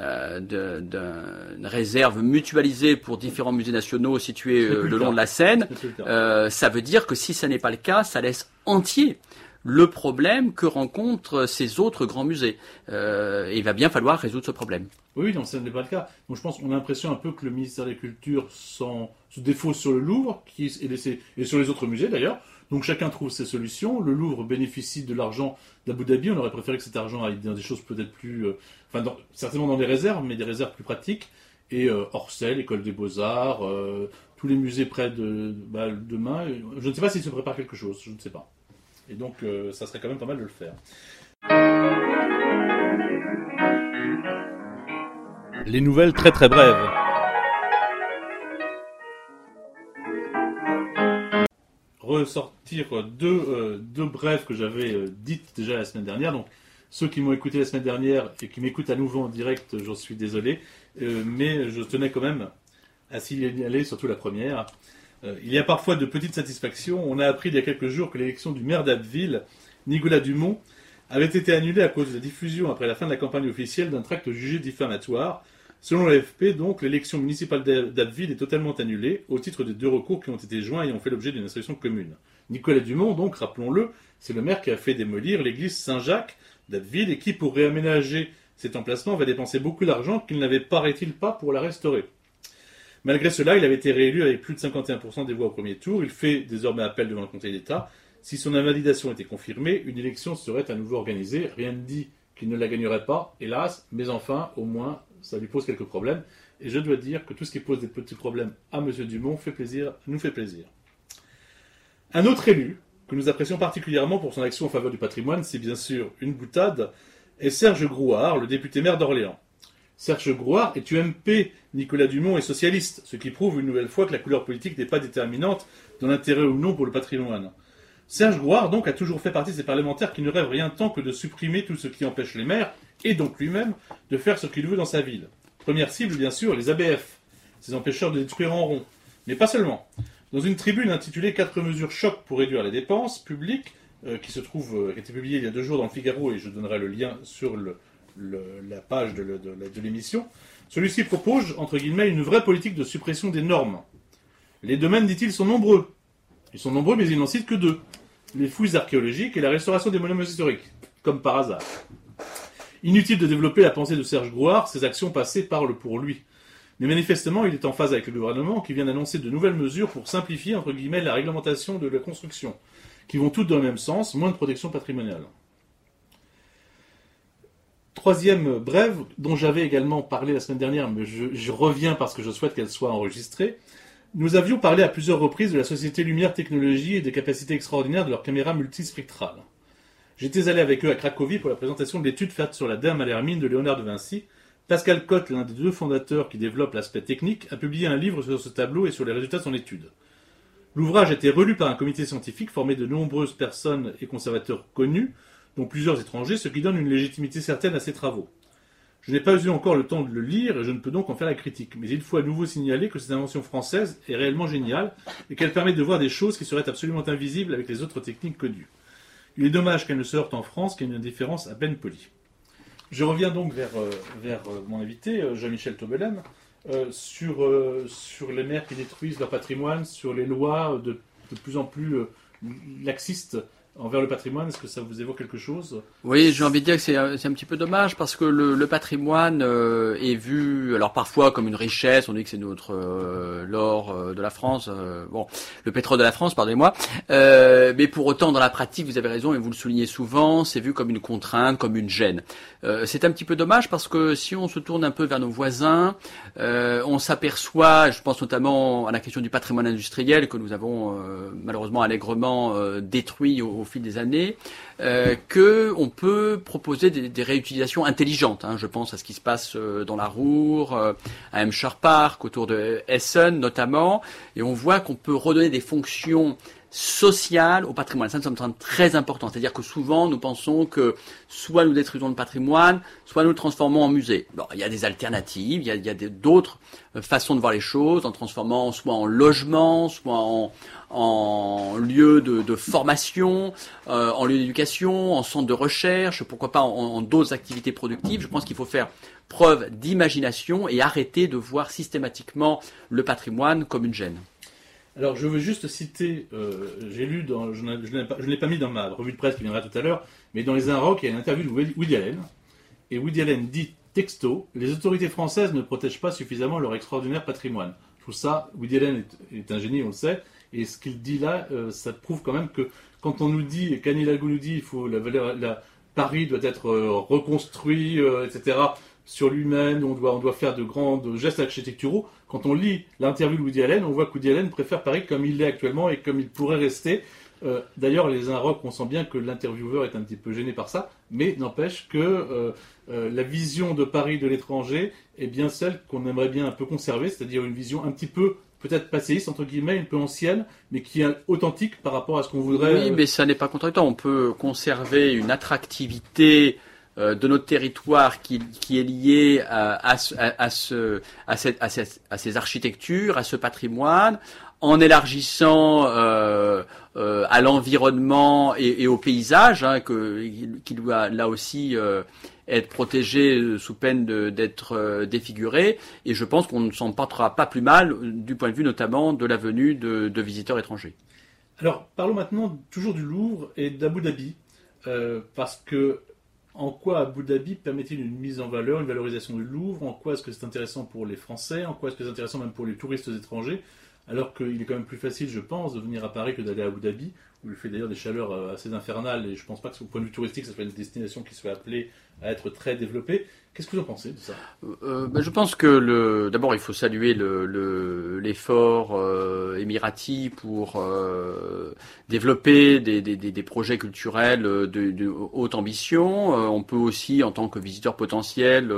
réserve mutualisée pour différents musées nationaux situés le long de la Seine. Ça veut dire que si ça n'est pas le cas, ça laisse entier le problème que rencontrent ces autres grands musées. Et il va bien falloir résoudre ce problème. Oui, non, ça n'est pas le cas. Donc je pense qu'on a l'impression un peu que le ministère de la Culture se défausse sur le Louvre et sur les autres musées d'ailleurs. Donc chacun trouve ses solutions. Le Louvre bénéficie de l'argent d'Abu Dhabi. On aurait préféré que cet argent aille dans des choses peut-être plus... certainement dans des réserves, mais des réserves plus pratiques. Et Orsay, l'École des Beaux-Arts, tous les musées près de demain. Je ne sais pas s'ils se préparent quelque chose, je ne sais pas. Et donc, ça serait quand même pas mal de le faire. Les nouvelles très très brèves. Ressortir deux brèves que j'avais dites déjà la semaine dernière. Donc, ceux qui m'ont écouté la semaine dernière et qui m'écoutent à nouveau en direct, j'en suis désolé. Mais je tenais quand même à signaler surtout la première. Il y a parfois de petites satisfactions. On a appris il y a quelques jours que l'élection du maire d'Abbeville, Nicolas Dumont, avait été annulée à cause de la diffusion après la fin de la campagne officielle d'un tract jugé diffamatoire. Selon l'AFP, donc, l'élection municipale d'Abbeville est totalement annulée au titre des 2 recours qui ont été joints et ont fait l'objet d'une instruction commune. Nicolas Dumont, donc, rappelons-le, c'est le maire qui a fait démolir l'église Saint-Jacques d'Abbeville et qui, pour réaménager cet emplacement, va dépenser beaucoup d'argent qu'il n'avait, paraît-il, pas pour la restaurer. Malgré cela, il avait été réélu avec plus de 51% des voix au premier tour. Il fait désormais appel devant le Conseil d'État. Si son invalidation était confirmée, une élection serait à nouveau organisée. Rien ne dit qu'il ne la gagnerait pas, hélas, mais enfin, au moins, ça lui pose quelques problèmes. Et je dois dire que tout ce qui pose des petits problèmes à M. Dumont nous fait plaisir. Un autre élu, que nous apprécions particulièrement pour son action en faveur du patrimoine, c'est bien sûr une boutade, est Serge Grouard, le député maire d'Orléans. Serge Grouard est UMP, Nicolas Dumont est socialiste, ce qui prouve une nouvelle fois que la couleur politique n'est pas déterminante dans l'intérêt ou non pour le patrimoine. Serge Grouard, donc, a toujours fait partie de ces parlementaires qui ne rêvent rien tant que de supprimer tout ce qui empêche les maires, et donc lui-même, de faire ce qu'il veut dans sa ville. Première cible, bien sûr, les ABF, ces empêcheurs de détruire en rond. Mais pas seulement. Dans une tribune intitulée « 4 mesures choc pour réduire les dépenses publiques », qui a été publiée il y a 2 jours dans le Figaro, et je donnerai le lien sur la page de l'émission, celui-ci propose, entre guillemets, une vraie politique de suppression des normes. Les domaines, dit-il, sont nombreux. Ils sont nombreux, mais il n'en cite que 2. Les fouilles archéologiques et la restauration des monuments historiques, comme par hasard. Inutile de développer la pensée de Serge Grouard, ses actions passées parlent pour lui. Mais manifestement, il est en phase avec le gouvernement qui vient d'annoncer de nouvelles mesures pour simplifier, entre guillemets, la réglementation de la construction, qui vont toutes dans le même sens, moins de protection patrimoniale. Troisième brève, dont j'avais également parlé la semaine dernière, mais je reviens parce que je souhaite qu'elle soit enregistrée. Nous avions parlé à plusieurs reprises de la société Lumière Technologies et des capacités extraordinaires de leurs caméras multispectrales. J'étais allé avec eux à Cracovie pour la présentation de l'étude faite sur la Dame à l'hermine de Léonard de Vinci. Pascal Cotte, l'un des 2 fondateurs qui développe l'aspect technique, a publié un livre sur ce tableau et sur les résultats de son étude. L'ouvrage a été relu par un comité scientifique formé de nombreuses personnes et conservateurs connus, dont plusieurs étrangers, ce qui donne une légitimité certaine à ces travaux. Je n'ai pas eu encore le temps de le lire et je ne peux donc en faire la critique, mais il faut à nouveau signaler que cette invention française est réellement géniale et qu'elle permet de voir des choses qui seraient absolument invisibles avec les autres techniques connues. Il est dommage qu'elle ne se heurte en France qu'à une indifférence à peine polie. Je reviens donc vers mon invité, Jean-Michel Taubelem, sur les maires qui détruisent leur patrimoine, sur les lois de plus en plus laxistes envers le patrimoine. Est-ce que ça vous évoque quelque chose ? Oui, j'ai envie de dire que c'est un petit peu dommage parce que le patrimoine est vu, alors parfois comme une richesse, on dit que c'est notre l'or de la France, le pétrole de la France, pardonnez-moi, mais pour autant dans la pratique, vous avez raison et vous le soulignez souvent, c'est vu comme une contrainte, comme une gêne. C'est un petit peu dommage parce que si on se tourne un peu vers nos voisins, on s'aperçoit, je pense notamment à la question du patrimoine industriel que nous avons malheureusement allègrement détruit au fil des années, que on peut proposer des réutilisations intelligentes. Je pense à ce qui se passe dans la Ruhr, à Hampshire Park, autour de Essen notamment, et on voit qu'on peut redonner des fonctions sociales au patrimoine. Ça, c'est un point très important. C'est-à-dire que souvent, nous pensons que soit nous détruisons le patrimoine, soit nous le transformons en musée. Bon, il y a des alternatives, il y a d'autres façons de voir les choses, en transformant soit en logement, soit en lieu de formation, en lieu d'éducation, en centre de recherche, pourquoi pas en d'autres activités productives. Je pense qu'il faut faire preuve d'imagination et arrêter de voir systématiquement le patrimoine comme une gêne. Alors, je veux juste citer, j'ai lu, je ne l'ai pas mis dans ma revue de presse qui viendra tout à l'heure, mais dans les Inrocks, il y a une interview de Woody Allen, et Woody Allen dit texto, les autorités françaises ne protègent pas suffisamment leur extraordinaire patrimoine. Je trouve ça, Woody Allen est un génie, on le sait, et ce qu'il dit là, ça prouve quand même que quand on nous dit, et qu'Anne Hidalgo nous dit, il faut Paris doit être reconstruit, etc., sur lui-même, on doit faire de grands gestes architecturaux. Quand on lit l'interview de Woody Allen, on voit que Woody Allen préfère Paris comme il l'est actuellement et comme il pourrait rester, D'ailleurs, les Inrocks, on sent bien que l'intervieweur est un petit peu gêné par ça, mais n'empêche que la vision de Paris de l'étranger est bien celle qu'on aimerait bien un peu conserver, c'est-à-dire une vision un petit peu peut-être passéiste, entre guillemets, un peu ancienne, mais qui est authentique par rapport à ce qu'on voudrait... Oui, mais ça n'est pas contradictoire. On peut conserver une attractivité de notre territoire qui est liée à ces architectures, à ce patrimoine, en élargissant à l'environnement et au paysage, qui doit là aussi être protégé sous peine d'être défiguré. Et je pense qu'on ne s'en portera pas plus mal du point de vue notamment de la venue de visiteurs étrangers. Alors, parlons maintenant toujours du Louvre et d'Abu Dhabi, parce que en quoi Abu Dhabi permet-il une mise en valeur, une valorisation du Louvre? En quoi est-ce que c'est intéressant pour les Français? En quoi est-ce que c'est intéressant même pour les touristes étrangers? Alors qu'il est quand même plus facile, je pense, de venir à Paris que d'aller à Abu Dhabi, où il fait d'ailleurs des chaleurs assez infernales, et je pense pas que, au point de vue touristique, ça soit une destination qui soit appelée à être très développée. Qu'est-ce que vous en pensez de ça? Je pense que d'abord il faut saluer l'effort émirati pour développer des projets culturels de haute ambition. On peut aussi, en tant que visiteur potentiel,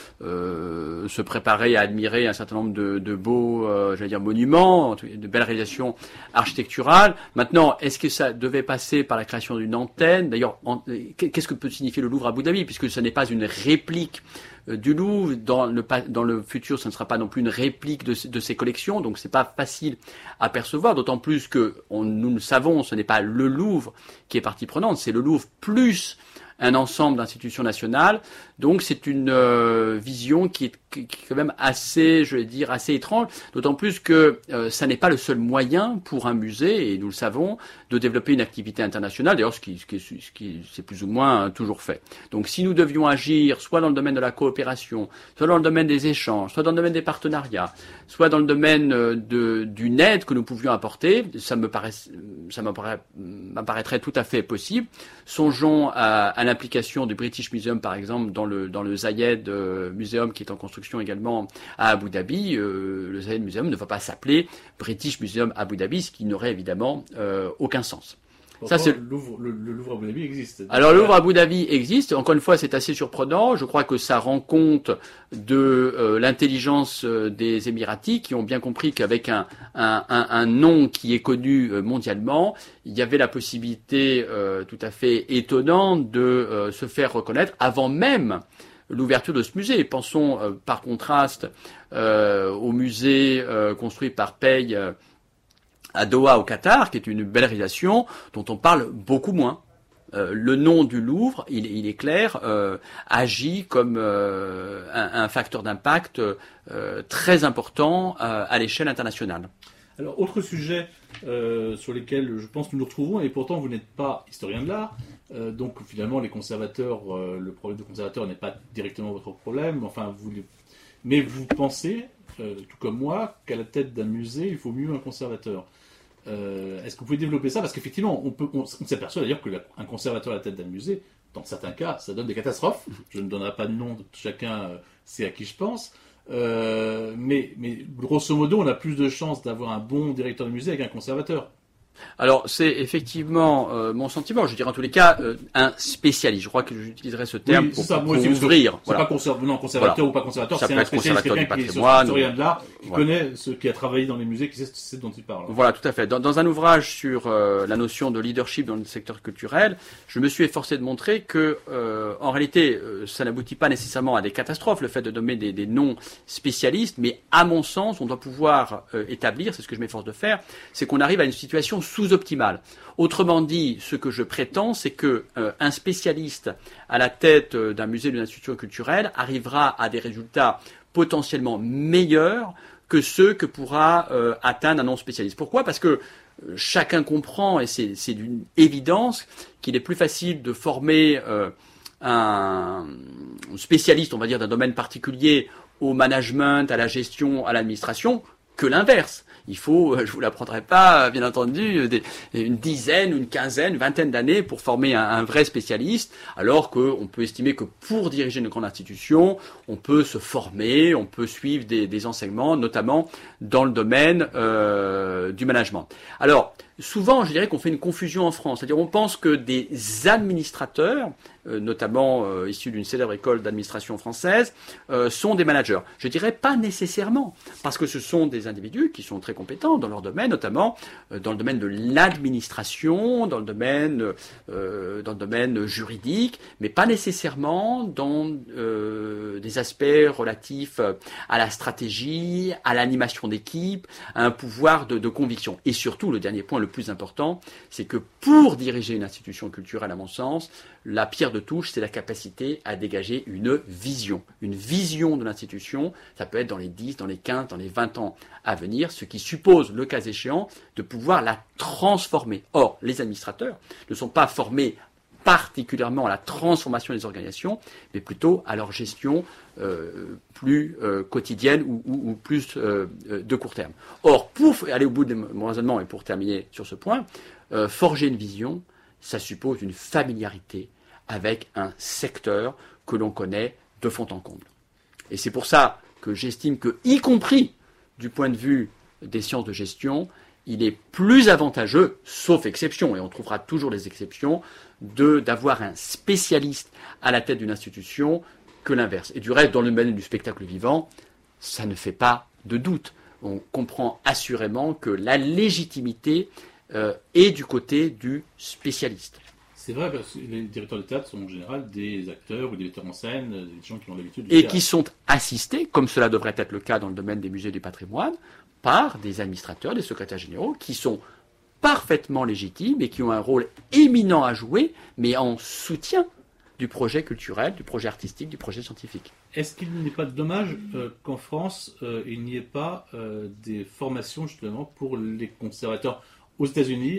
se préparer à admirer un certain nombre de beaux, monuments, de belles réalisations architecturales. Maintenant, est-ce que ça devait passer par la création d'une antenne? D'ailleurs, qu'est-ce que peut signifier le Louvre à Abu Dhabi, puisque ce n'est pas une réplique du Louvre. Dans le futur, ce ne sera pas non plus une réplique de ses collections, donc c'est pas facile à percevoir, d'autant plus que nous le savons, ce n'est pas le Louvre qui est partie prenante, c'est le Louvre plus un ensemble d'institutions nationales. Donc c'est une vision qui est quand même assez étrange, d'autant plus que ça n'est pas le seul moyen pour un musée, et nous le savons, de développer une activité internationale, d'ailleurs ce qui c'est plus ou moins toujours fait. Donc si nous devions agir soit dans le domaine de la coopération, soit dans le domaine des échanges, soit dans le domaine des partenariats, soit dans le domaine d'une aide que nous pouvions apporter, ça m'apparaîtrait tout à fait possible. Songeons à l'implication du British Museum, par exemple, dans le Zayed Museum qui est en construction également à Abu Dhabi. Le Zayed Museum ne va pas s'appeler British Museum Abu Dhabi, ce qui n'aurait évidemment aucun sens. Pourtant, le Louvre Abu Dhabi existe. Alors le Louvre Abu Dhabi existe. Encore une fois, c'est assez surprenant. Je crois que ça rend compte de l'intelligence des Émiratis, qui ont bien compris qu'avec un nom qui est connu mondialement, il y avait la possibilité tout à fait étonnante de se faire reconnaître avant même l'ouverture de ce musée. Pensons par contraste au musée construit par Pei à Doha au Qatar, qui est une belle réalisation dont on parle beaucoup moins. Le nom du Louvre, il est clair, agit comme un facteur d'impact très important à l'échelle internationale. Alors, autre sujet sur lesquels je pense que nous nous retrouvons, et pourtant vous n'êtes pas historien de l'art, donc finalement les conservateurs, le problème de conservateur n'est pas directement votre problème, mais vous pensez, tout comme moi, qu'à la tête d'un musée, il faut mieux un conservateur. Est-ce que vous pouvez développer ça? Parce qu'effectivement, on s'aperçoit d'ailleurs qu'un conservateur à la tête d'un musée, dans certains cas, ça donne des catastrophes. Je ne donnerai pas de nom, chacun sait à qui je pense. Mais grosso modo, on a plus de chances d'avoir un bon directeur de musée avec un conservateur. Alors, c'est effectivement mon sentiment. Je dirais en tous les cas un spécialiste. Je crois que j'utiliserai ce terme pour ouvrir. C'est pas conservateur ou pas conservateur, ça c'est peut un être spécialiste, conservateur du quelqu'un qui est patrimoine, historien de l'art, qui connaît qui a travaillé dans les musées, qui sait dont il parle. Voilà, tout à fait. Dans un ouvrage sur la notion de leadership dans le secteur culturel, je me suis efforcé de montrer que, en réalité, ça n'aboutit pas nécessairement à des catastrophes, le fait de nommer des noms spécialistes, mais à mon sens, on doit pouvoir établir, c'est ce que je m'efforce de faire, c'est qu'on arrive à une situation sous-optimale. Autrement dit, ce que je prétends, c'est que un spécialiste à la tête d'un musée ou d'une institution culturelle arrivera à des résultats potentiellement meilleurs que ceux que pourra atteindre un non-spécialiste. Pourquoi? Parce que chacun comprend, et c'est d'une évidence, qu'il est plus facile de former un spécialiste, on va dire, d'un domaine particulier au management, à la gestion, à l'administration, que l'inverse. Il faut, je vous l'apprendrai pas, bien entendu, une dizaine, une quinzaine, une vingtaine d'années pour former un vrai spécialiste, alors qu'on peut estimer que pour diriger une grande institution, on peut se former, on peut suivre des enseignements, notamment dans le domaine du management. Alors, souvent, je dirais qu'on fait une confusion en France. C'est-à-dire, on pense que des administrateurs, notamment issus d'une célèbre école d'administration française, sont des managers. Je dirais pas nécessairement, parce que ce sont des individus qui sont très compétents dans leur domaine, notamment dans le domaine de l'administration, dans le domaine juridique, mais pas nécessairement dans des aspects relatifs à la stratégie, à l'animation d'équipe, à un pouvoir de conviction. Et surtout, le dernier point le plus important, c'est que pour diriger une institution culturelle, à mon sens, la pierre de touche, c'est la capacité à dégager une vision de l'institution. Ça peut être dans les 10, dans les 15, dans les 20 ans à venir, ce qui suppose, le cas échéant, de pouvoir la transformer. Or, les administrateurs ne sont pas formés particulièrement à la transformation des organisations, mais plutôt à leur gestion plus quotidienne ou plus de court terme. Or, pour aller au bout de mon raisonnement et pour terminer sur ce point, forger une vision, ça suppose une familiarité avec un secteur que l'on connaît de fond en comble. Et c'est pour ça que j'estime que, y compris du point de vue des sciences de gestion, il est plus avantageux, sauf exception, et on trouvera toujours des exceptions, d'avoir un spécialiste à la tête d'une institution que l'inverse. Et du reste, dans le domaine du spectacle vivant, ça ne fait pas de doute. On comprend assurément que la légitimité est du côté du spécialiste. C'est vrai, parce que les directeurs de théâtre sont en général des acteurs ou des metteurs en scène, des gens qui ont l'habitude de et qui sont assistés, comme cela devrait être le cas dans le domaine des musées du patrimoine, par des administrateurs, des secrétaires généraux, qui sont parfaitement légitimes et qui ont un rôle éminent à jouer, mais en soutien du projet culturel, du projet artistique, du projet scientifique. Est-ce qu'il n'est pas dommage qu'en France, il n'y ait pas des formations justement pour les conservateurs? Aux États-Unis,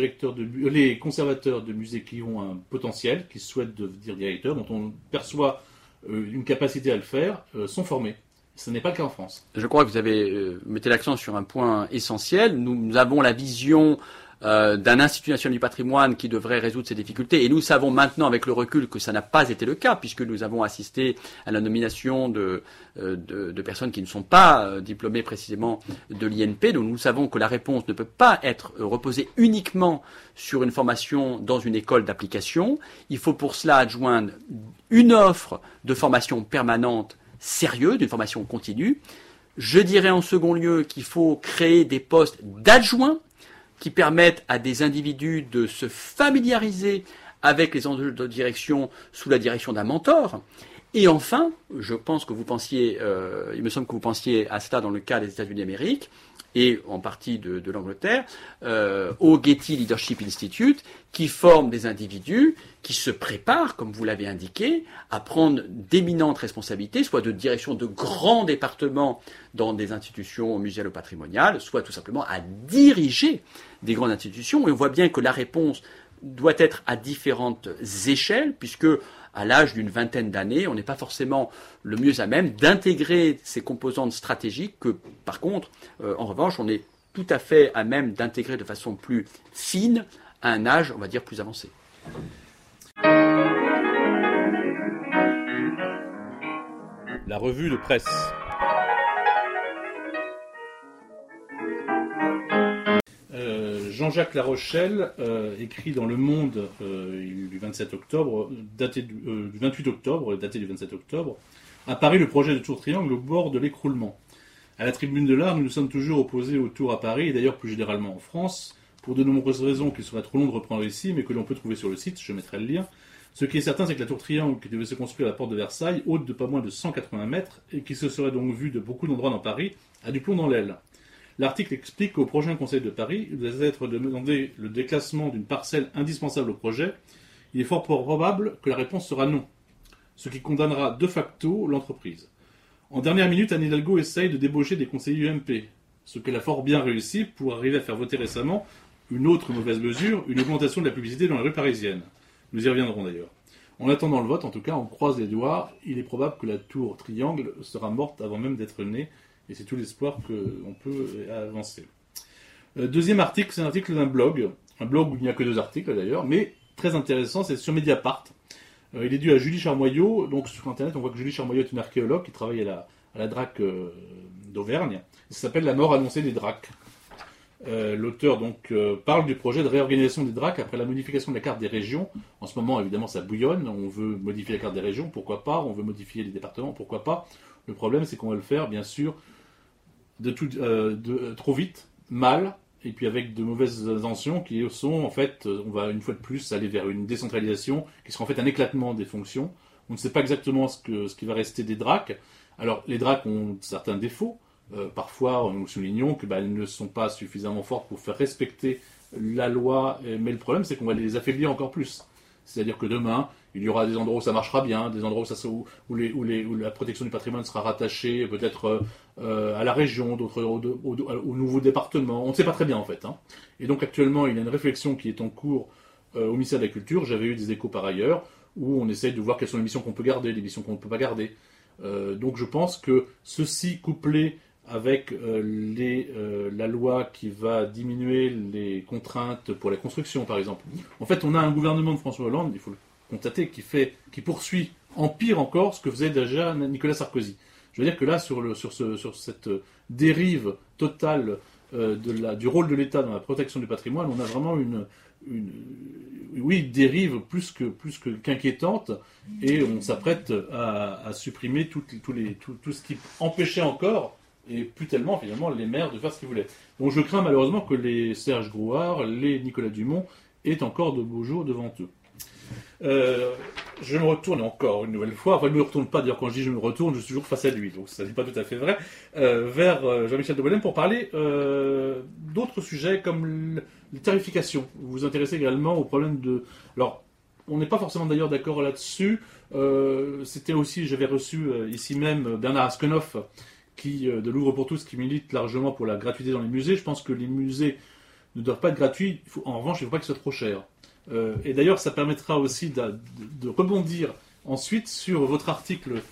les conservateurs de musées qui ont un potentiel, qui souhaitent devenir directeurs, dont on perçoit une capacité à le faire, sont formés. Ce n'est pas le cas en France. Je crois que vous avez mettez l'accent sur un point essentiel. Nous avons la vision d'un Institut national du patrimoine qui devrait résoudre ces difficultés. Et nous savons maintenant, avec le recul, que ça n'a pas été le cas, puisque nous avons assisté à la nomination de personnes qui ne sont pas diplômées précisément de l'INP. Donc nous savons que la réponse ne peut pas être reposée uniquement sur une formation dans une école d'application. Il faut pour cela adjoindre une offre de formation permanente sérieuse, d'une formation continue. Je dirais en second lieu qu'il faut créer des postes d'adjoints qui permettent à des individus de se familiariser avec les enjeux de direction sous la direction d'un mentor. Et enfin, je pense que il me semble que vous pensiez à cela dans le cas des États-Unis d'Amérique, et en partie de l'Angleterre, au Getty Leadership Institute, qui forme des individus qui se préparent, comme vous l'avez indiqué, à prendre d'éminentes responsabilités, soit de direction de grands départements dans des institutions muséales ou patrimoniales, soit tout simplement à diriger des grandes institutions. Et on voit bien que la réponse doit être à différentes échelles, puisque à l'âge d'une vingtaine d'années, on n'est pas forcément le mieux à même d'intégrer ces composantes stratégiques que, par contre, en revanche, on est tout à fait à même d'intégrer de façon plus fine à un âge, on va dire, plus avancé. La revue de presse. Jean-Jacques La Rochelle écrit dans Le Monde du 27 octobre, daté du 28 octobre, daté du 27 octobre, à Paris, le projet de tour triangle au bord de l'écroulement. À la Tribune de l'Art, nous nous sommes toujours opposés au tour à Paris, et d'ailleurs plus généralement en France, pour de nombreuses raisons qu'il serait trop long de reprendre ici, mais que l'on peut trouver sur le site, je mettrai le lien. Ce qui est certain, c'est que la tour triangle qui devait se construire à la porte de Versailles, haute de pas moins de 180 mètres, et qui se serait donc vue de beaucoup d'endroits dans Paris, a du plomb dans l'aile. L'article explique qu'au prochain Conseil de Paris, il doit être demandé le déclassement d'une parcelle indispensable au projet. Il est fort probable que la réponse sera non, ce qui condamnera de facto l'entreprise. En dernière minute, Anne Hidalgo essaye de débaucher des conseillers UMP, ce qu'elle a fort bien réussi pour arriver à faire voter récemment une autre mauvaise mesure, une augmentation de la publicité dans les rues parisiennes. Nous y reviendrons d'ailleurs. En attendant le vote, en tout cas, on croise les doigts, il est probable que la tour triangle sera morte avant même d'être née, et c'est tout l'espoir qu'on peut avancer. Deuxième article, c'est un article d'un blog, un blog où il n'y a que 2 articles d'ailleurs, mais très intéressant, c'est sur Mediapart. Il est dû à Julie Charmoyot, donc sur Internet on voit que Julie Charmoyot est une archéologue qui travaille à la DRAC d'Auvergne, ça s'appelle La mort annoncée des DRAC. L'auteur donc parle du projet de réorganisation des DRAC après la modification de la carte des régions. En ce moment, évidemment, ça bouillonne. On veut modifier la carte des régions, pourquoi pas. On veut modifier les départements, pourquoi pas. Le problème, c'est qu'on va le faire, bien sûr, trop vite, mal, et puis avec de mauvaises intentions qui sont, en fait, on va une fois de plus aller vers une décentralisation qui sera en fait un éclatement des fonctions. On ne sait pas exactement ce qui va rester des DRAC. Alors, les DRAC ont certains défauts. Parfois, nous soulignons qu'elles ne sont pas suffisamment fortes pour faire respecter la loi, mais le problème, c'est qu'on va les affaiblir encore plus. C'est-à-dire que demain, il y aura des endroits où ça marchera bien, des endroits où la protection du patrimoine sera rattachée peut-être à la région, d'autres au nouveau département. On ne sait pas très bien, en fait. Et donc, actuellement, il y a une réflexion qui est en cours au ministère de la Culture. J'avais eu des échos par ailleurs, où on essaye de voir quelles sont les missions qu'on peut garder, les missions qu'on ne peut pas garder. Donc, je pense que ceci, couplé avec la loi qui va diminuer les contraintes pour la construction, par exemple. En fait, on a un gouvernement de François Hollande, il faut le constater, qui poursuit, empire encore ce que faisait déjà Nicolas Sarkozy. Je veux dire que là, sur cette dérive totale du rôle de l'État dans la protection du patrimoine, on a vraiment une dérive plus qu'inquiétante, et on s'apprête à supprimer tout ce qui empêchait encore, et plus tellement finalement, les maires de faire ce qu'ils voulaient. Donc je crains malheureusement que les Serge Grouard, les Nicolas Dumont aient encore de beaux jours devant eux. Je me retourne encore une nouvelle fois, enfin je ne me retourne pas, d'ailleurs quand je dis je me retourne, je suis toujours face à lui, donc ça n'est pas tout à fait vrai, vers Jean-Michel de Bellem pour parler d'autres sujets comme les tarifications. Vous vous intéressez également au problème de... Alors, on n'est pas forcément d'ailleurs d'accord là-dessus, c'était aussi, j'avais reçu ici même Bernard Askenoff, de Louvre pour tous, qui milite largement pour la gratuité dans les musées. Je pense que les musées ne doivent pas être gratuits, en revanche il ne faut pas que ce soit trop cher. Et d'ailleurs, ça permettra aussi de rebondir ensuite sur votre article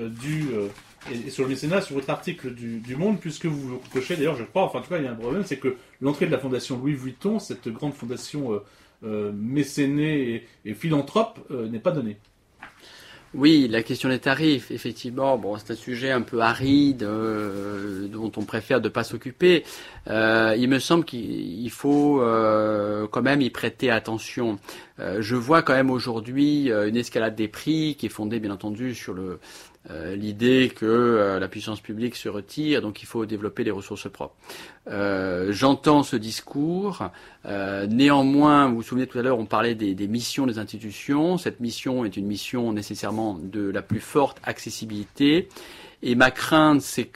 et sur le mécénat, sur votre article du Monde, puisque vous cochez, d'ailleurs, je crois, enfin en tout cas, il y a un problème, c'est que l'entrée de la fondation Louis Vuitton, cette grande fondation mécénée et philanthrope, n'est pas donnée. Oui, la question des tarifs, effectivement, bon, c'est un sujet un peu aride dont on préfère ne pas s'occuper. Il me semble qu'il faut quand même y prêter attention. Je vois quand même aujourd'hui une escalade des prix qui est fondée, bien entendu, sur l'idée que la puissance publique se retire, donc il faut développer les ressources propres. J'entends ce discours. Néanmoins, vous vous souvenez tout à l'heure, on parlait des missions des institutions. Cette mission est une mission nécessairement de la plus forte accessibilité. Et ma crainte, c'est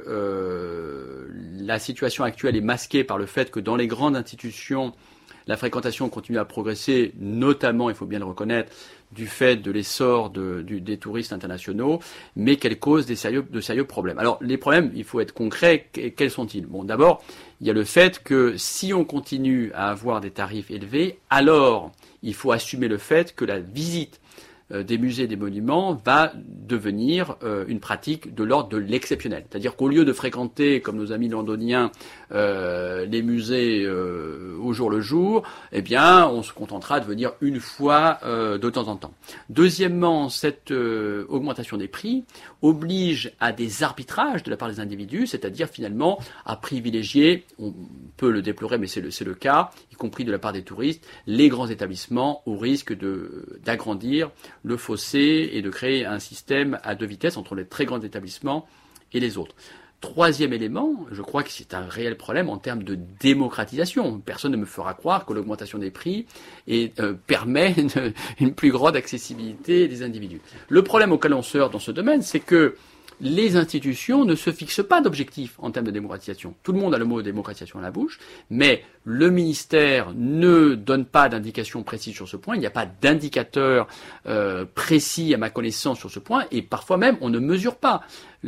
que la situation actuelle est masquée par le fait que dans les grandes institutions, la fréquentation continue à progresser, notamment, il faut bien le reconnaître, du fait de l'essor des touristes internationaux, mais qu'elle cause de sérieux problèmes. Alors, les problèmes, il faut être concret, quels sont-ils ? Bon, d'abord, il y a le fait que si on continue à avoir des tarifs élevés, alors il faut assumer le fait que la visite des musées et des monuments va devenir une pratique de l'ordre de l'exceptionnel. C'est-à-dire qu'au lieu de fréquenter, comme nos amis londoniens, les musées au jour le jour, eh bien, on se contentera de venir une fois de temps en temps. Deuxièmement, cette augmentation des prix oblige à des arbitrages de la part des individus, c'est-à-dire finalement à privilégier, on peut le déplorer, mais c'est le cas, y compris de la part des touristes, les grands établissements au risque d'agrandir le fossé et de créer un système à deux vitesses entre les très grands établissements et les autres. Troisième élément, je crois que c'est un réel problème en termes de démocratisation. Personne ne me fera croire que l'augmentation des prix permet une plus grande accessibilité des individus. Le problème auquel on se heurte dans ce domaine, c'est que les institutions ne se fixent pas d'objectifs en termes de démocratisation. Tout le monde a le mot démocratisation à la bouche, mais le ministère ne donne pas d'indications précises sur ce point. Il n'y a pas d'indicateur précis à ma connaissance sur ce point, et parfois même on ne mesure pas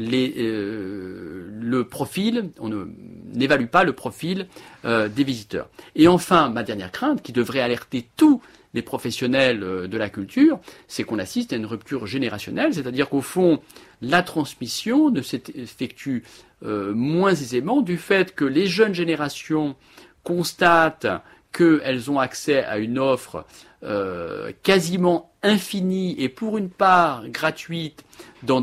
le profil, on n'évalue pas le profil des visiteurs. Et enfin, ma dernière crainte, qui devrait alerter tous les professionnels de la culture, c'est qu'on assiste à une rupture générationnelle, c'est-à-dire qu'au fond, la transmission ne s'effectue moins aisément du fait que les jeunes générations constatent qu'elles ont accès à une offre quasiment infinie et pour une part gratuite dans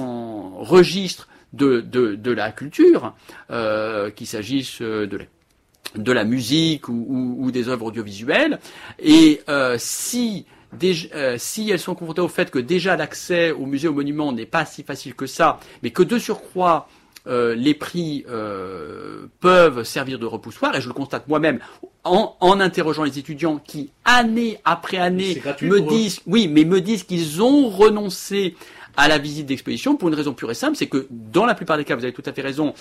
différents registres de la culture, qu'il s'agisse de de la musique ou des œuvres audiovisuelles. Et si elles sont confrontées au fait que déjà l'accès aux musées, aux monuments n'est pas si facile que ça, mais que de surcroît les prix peuvent servir de repoussoir, et je le constate moi-même en interrogeant les étudiants qui, année après année, me disent qu'ils ont renoncé à la visite d'exposition pour une raison pure et simple, c'est que dans la plupart des cas, vous avez tout à fait raison,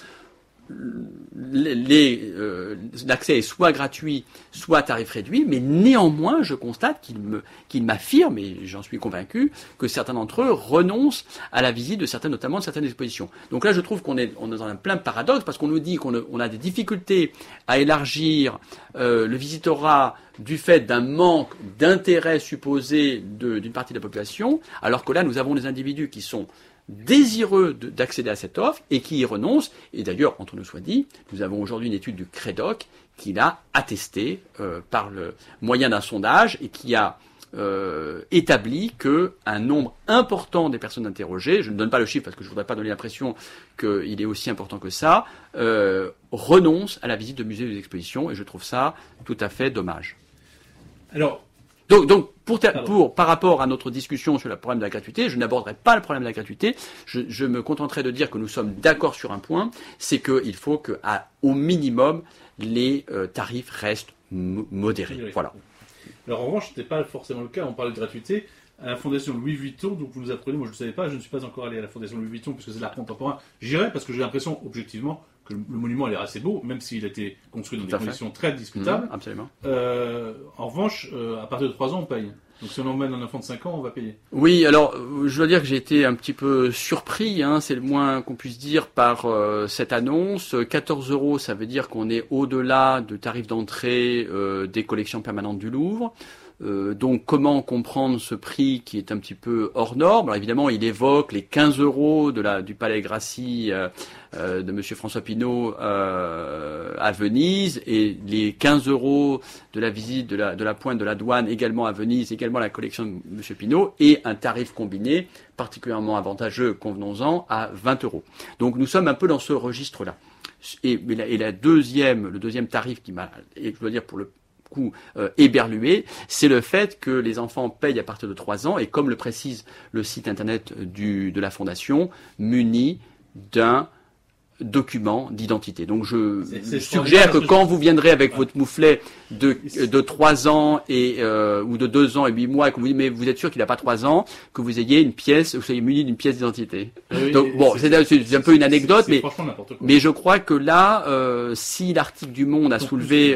l'accès est soit gratuit, soit à tarif réduit, mais néanmoins, je constate qu'ils m'affirment, et j'en suis convaincu, que certains d'entre eux renoncent à la visite notamment de certaines expositions. Donc là, je trouve qu'on est dans un plein paradoxe, parce qu'on nous dit qu'on a des difficultés à élargir le visitorat du fait d'un manque d'intérêt supposé d'une partie de la population, alors que là, nous avons des individus qui sont désireux d'accéder à cette offre et qui y renoncent. Et d'ailleurs, entre nous soit dit, nous avons aujourd'hui une étude du CREDOC qui l'a attesté par le moyen d'un sondage et qui a établi qu'un nombre important des personnes interrogées, je ne donne pas le chiffre parce que je ne voudrais pas donner l'impression qu'il est aussi important que ça, renoncent à la visite de musées et d'expositions, et je trouve ça tout à fait dommage. Alors, Donc par rapport à notre discussion sur le problème de la gratuité, je n'aborderai pas le problème de la gratuité. Je me contenterai de dire que nous sommes d'accord sur un point, c'est qu'il faut qu'au minimum, les tarifs restent modérés. Voilà. Alors en revanche, ce n'était pas forcément le cas, on parlait de gratuité. À la Fondation Louis Vuitton, donc vous nous apprenez, moi je ne savais pas, je ne suis pas encore allé à la Fondation Louis Vuitton puisque c'est l'art contemporain. J'irai parce que j'ai l'impression, objectivement, que le monument a l'air assez beau, même s'il a été construit dans des conditions très discutables. Absolument. En revanche, à partir de 3 ans, on paye. Donc si on emmène un enfant de 5 ans, on va payer. Oui, alors je dois dire que j'ai été un petit peu surpris, c'est le moins qu'on puisse dire, par cette annonce. 14 €, ça veut dire qu'on est au-delà de tarifs d'entrée des collections permanentes du Louvre. Donc comment comprendre ce prix qui est un petit peu hors norme? Alors évidemment, il évoque les 15 € du Palais Grassi de Monsieur François Pinault à Venise, et les 15 € de la visite de la pointe de la douane également à Venise, également la collection de Monsieur Pinault, et un tarif combiné particulièrement avantageux, convenons-en, à 20 €. Donc nous sommes un peu dans ce registre-là. Et le deuxième tarif qui m'a, et je dois dire pour le éberlué, c'est le fait que les enfants payent à partir de 3 ans, et comme le précise le site internet de la Fondation, munis d'un document d'identité. Donc je suggère que quand vous viendrez avec votre mouflet de 3 ans ou de 2 ans et 8 mois, et que vous dites mais vous êtes sûr qu'il n'a pas 3 ans, que vous soyez muni d'une pièce d'identité. Oui, donc bon, c'est un peu une anecdote, mais je crois que là, si l'article du Monde a soulevé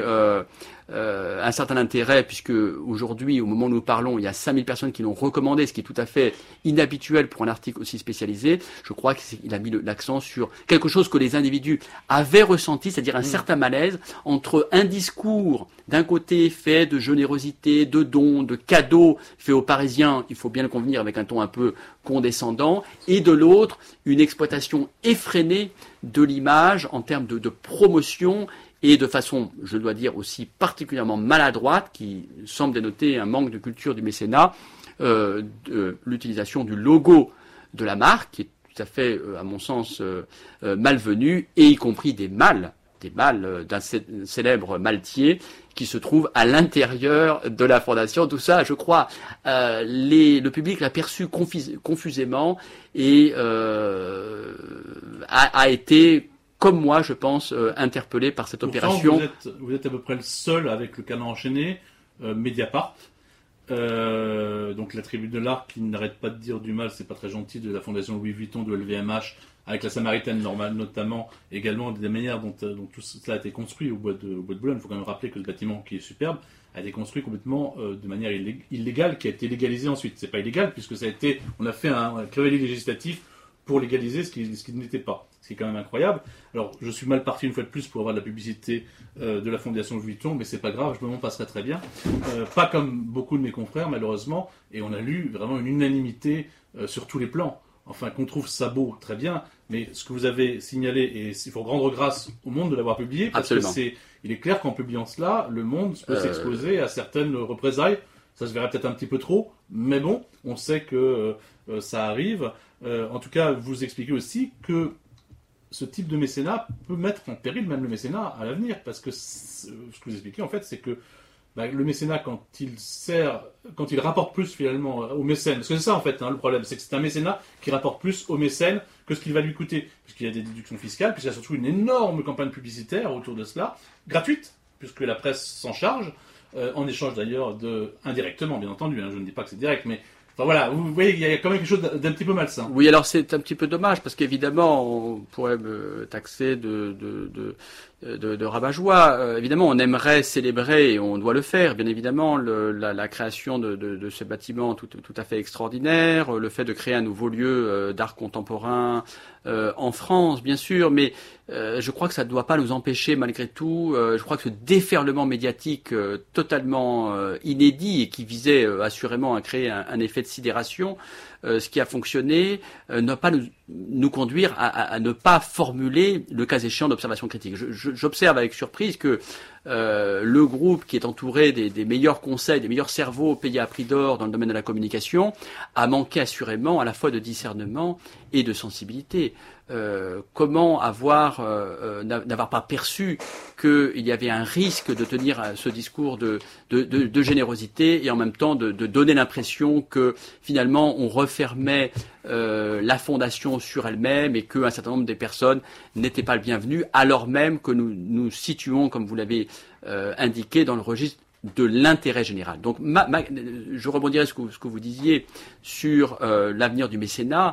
un certain intérêt, puisque aujourd'hui, au moment où nous parlons, il y a 5000 personnes qui l'ont recommandé, ce qui est tout à fait inhabituel pour un article aussi spécialisé. Je crois qu'il a mis l'accent sur quelque chose que les individus avaient ressenti, c'est-à-dire un certain malaise entre un discours d'un côté fait de générosité, de dons, de cadeaux faits aux Parisiens, il faut bien le convenir avec un ton un peu condescendant, et de l'autre, une exploitation effrénée de l'image en termes de promotion, et de façon, je dois dire, aussi particulièrement maladroite, qui semble dénoter un manque de culture du mécénat, l'utilisation du logo de la marque, qui est tout à fait, à mon sens, malvenu, et y compris des malles d'un célèbre maltier qui se trouve à l'intérieur de la Fondation. Tout ça, je crois, le public l'a perçu confusément et a été, comme moi, je pense, interpellé par cette opération. Vous êtes à peu près le seul avec le Canon enchaîné, Mediapart, donc la Tribune de l'Art qui n'arrête pas de dire du mal, c'est pas très gentil, de la Fondation Louis Vuitton, de LVMH, avec la Samaritaine notamment, également des manières dont tout cela a été construit au bois de Boulogne. Il faut quand même rappeler que le bâtiment, qui est superbe, a été construit complètement de manière illégale, qui a été légalisé ensuite. C'est pas illégal puisque on a fait un cavalier législatif pour légaliser ce qui n'était pas. Ce qui est quand même incroyable. Alors, je suis mal parti une fois de plus pour avoir de la publicité de la Fondation Louis Vuitton, mais c'est pas grave, je m'en passerai très bien. Pas comme beaucoup de mes confrères, malheureusement, et on a lu vraiment une unanimité sur tous les plans. Enfin, qu'on trouve ça beau, très bien, mais ce que vous avez signalé, et il faut rendre grâce au Monde de l'avoir publié, parce Absolument. que il est clair qu'en publiant cela, le Monde peut s'exposer à certaines représailles. Ça se verrait peut-être un petit peu trop, mais bon, on sait que ça arrive. En tout cas, vous expliquez aussi que ce type de mécénat peut mettre en péril même le mécénat à l'avenir, parce que ce que vous expliquez en fait, c'est que le mécénat, quand il rapporte plus finalement au mécène, parce que c'est ça en fait le problème, c'est que c'est un mécénat qui rapporte plus au mécène que ce qu'il va lui coûter, puisqu'il y a des déductions fiscales, puisqu'il y a surtout une énorme campagne publicitaire autour de cela, gratuite, puisque la presse s'en charge, en échange d'ailleurs indirectement bien entendu, je ne dis pas que c'est direct, mais enfin voilà, vous voyez, il y a quand même quelque chose d'un petit peu malsain. Oui, alors c'est un petit peu dommage, parce qu'évidemment, on pourrait me taxer de rabat-joie. Évidemment, on aimerait célébrer, et on doit le faire, bien évidemment, la création de ce bâtiment tout à fait extraordinaire, le fait de créer un nouveau lieu d'art contemporain en France, bien sûr, mais je crois que ça ne doit pas nous empêcher, malgré tout. Je crois que ce déferlement médiatique totalement inédit et qui visait assurément à créer un effet de sidération, ce qui a fonctionné, ne doit pas nous conduire à ne pas formuler le cas échéant d'observation critique. J'observe avec surprise que le groupe qui est entouré des meilleurs conseils, des meilleurs cerveaux payés à prix d'or dans le domaine de la communication a manqué assurément à la fois de discernement et de sensibilité. Comment n'avoir pas perçu qu'il y avait un risque de tenir ce discours de générosité et en même temps de donner l'impression que finalement on refermait la fondation sur elle-même et qu'un certain nombre des personnes n'étaient pas le bienvenu, alors même que nous situons, comme vous l'avez indiqué, dans le registre de l'intérêt général. Donc, je rebondirai sur ce que vous disiez sur l'avenir du mécénat.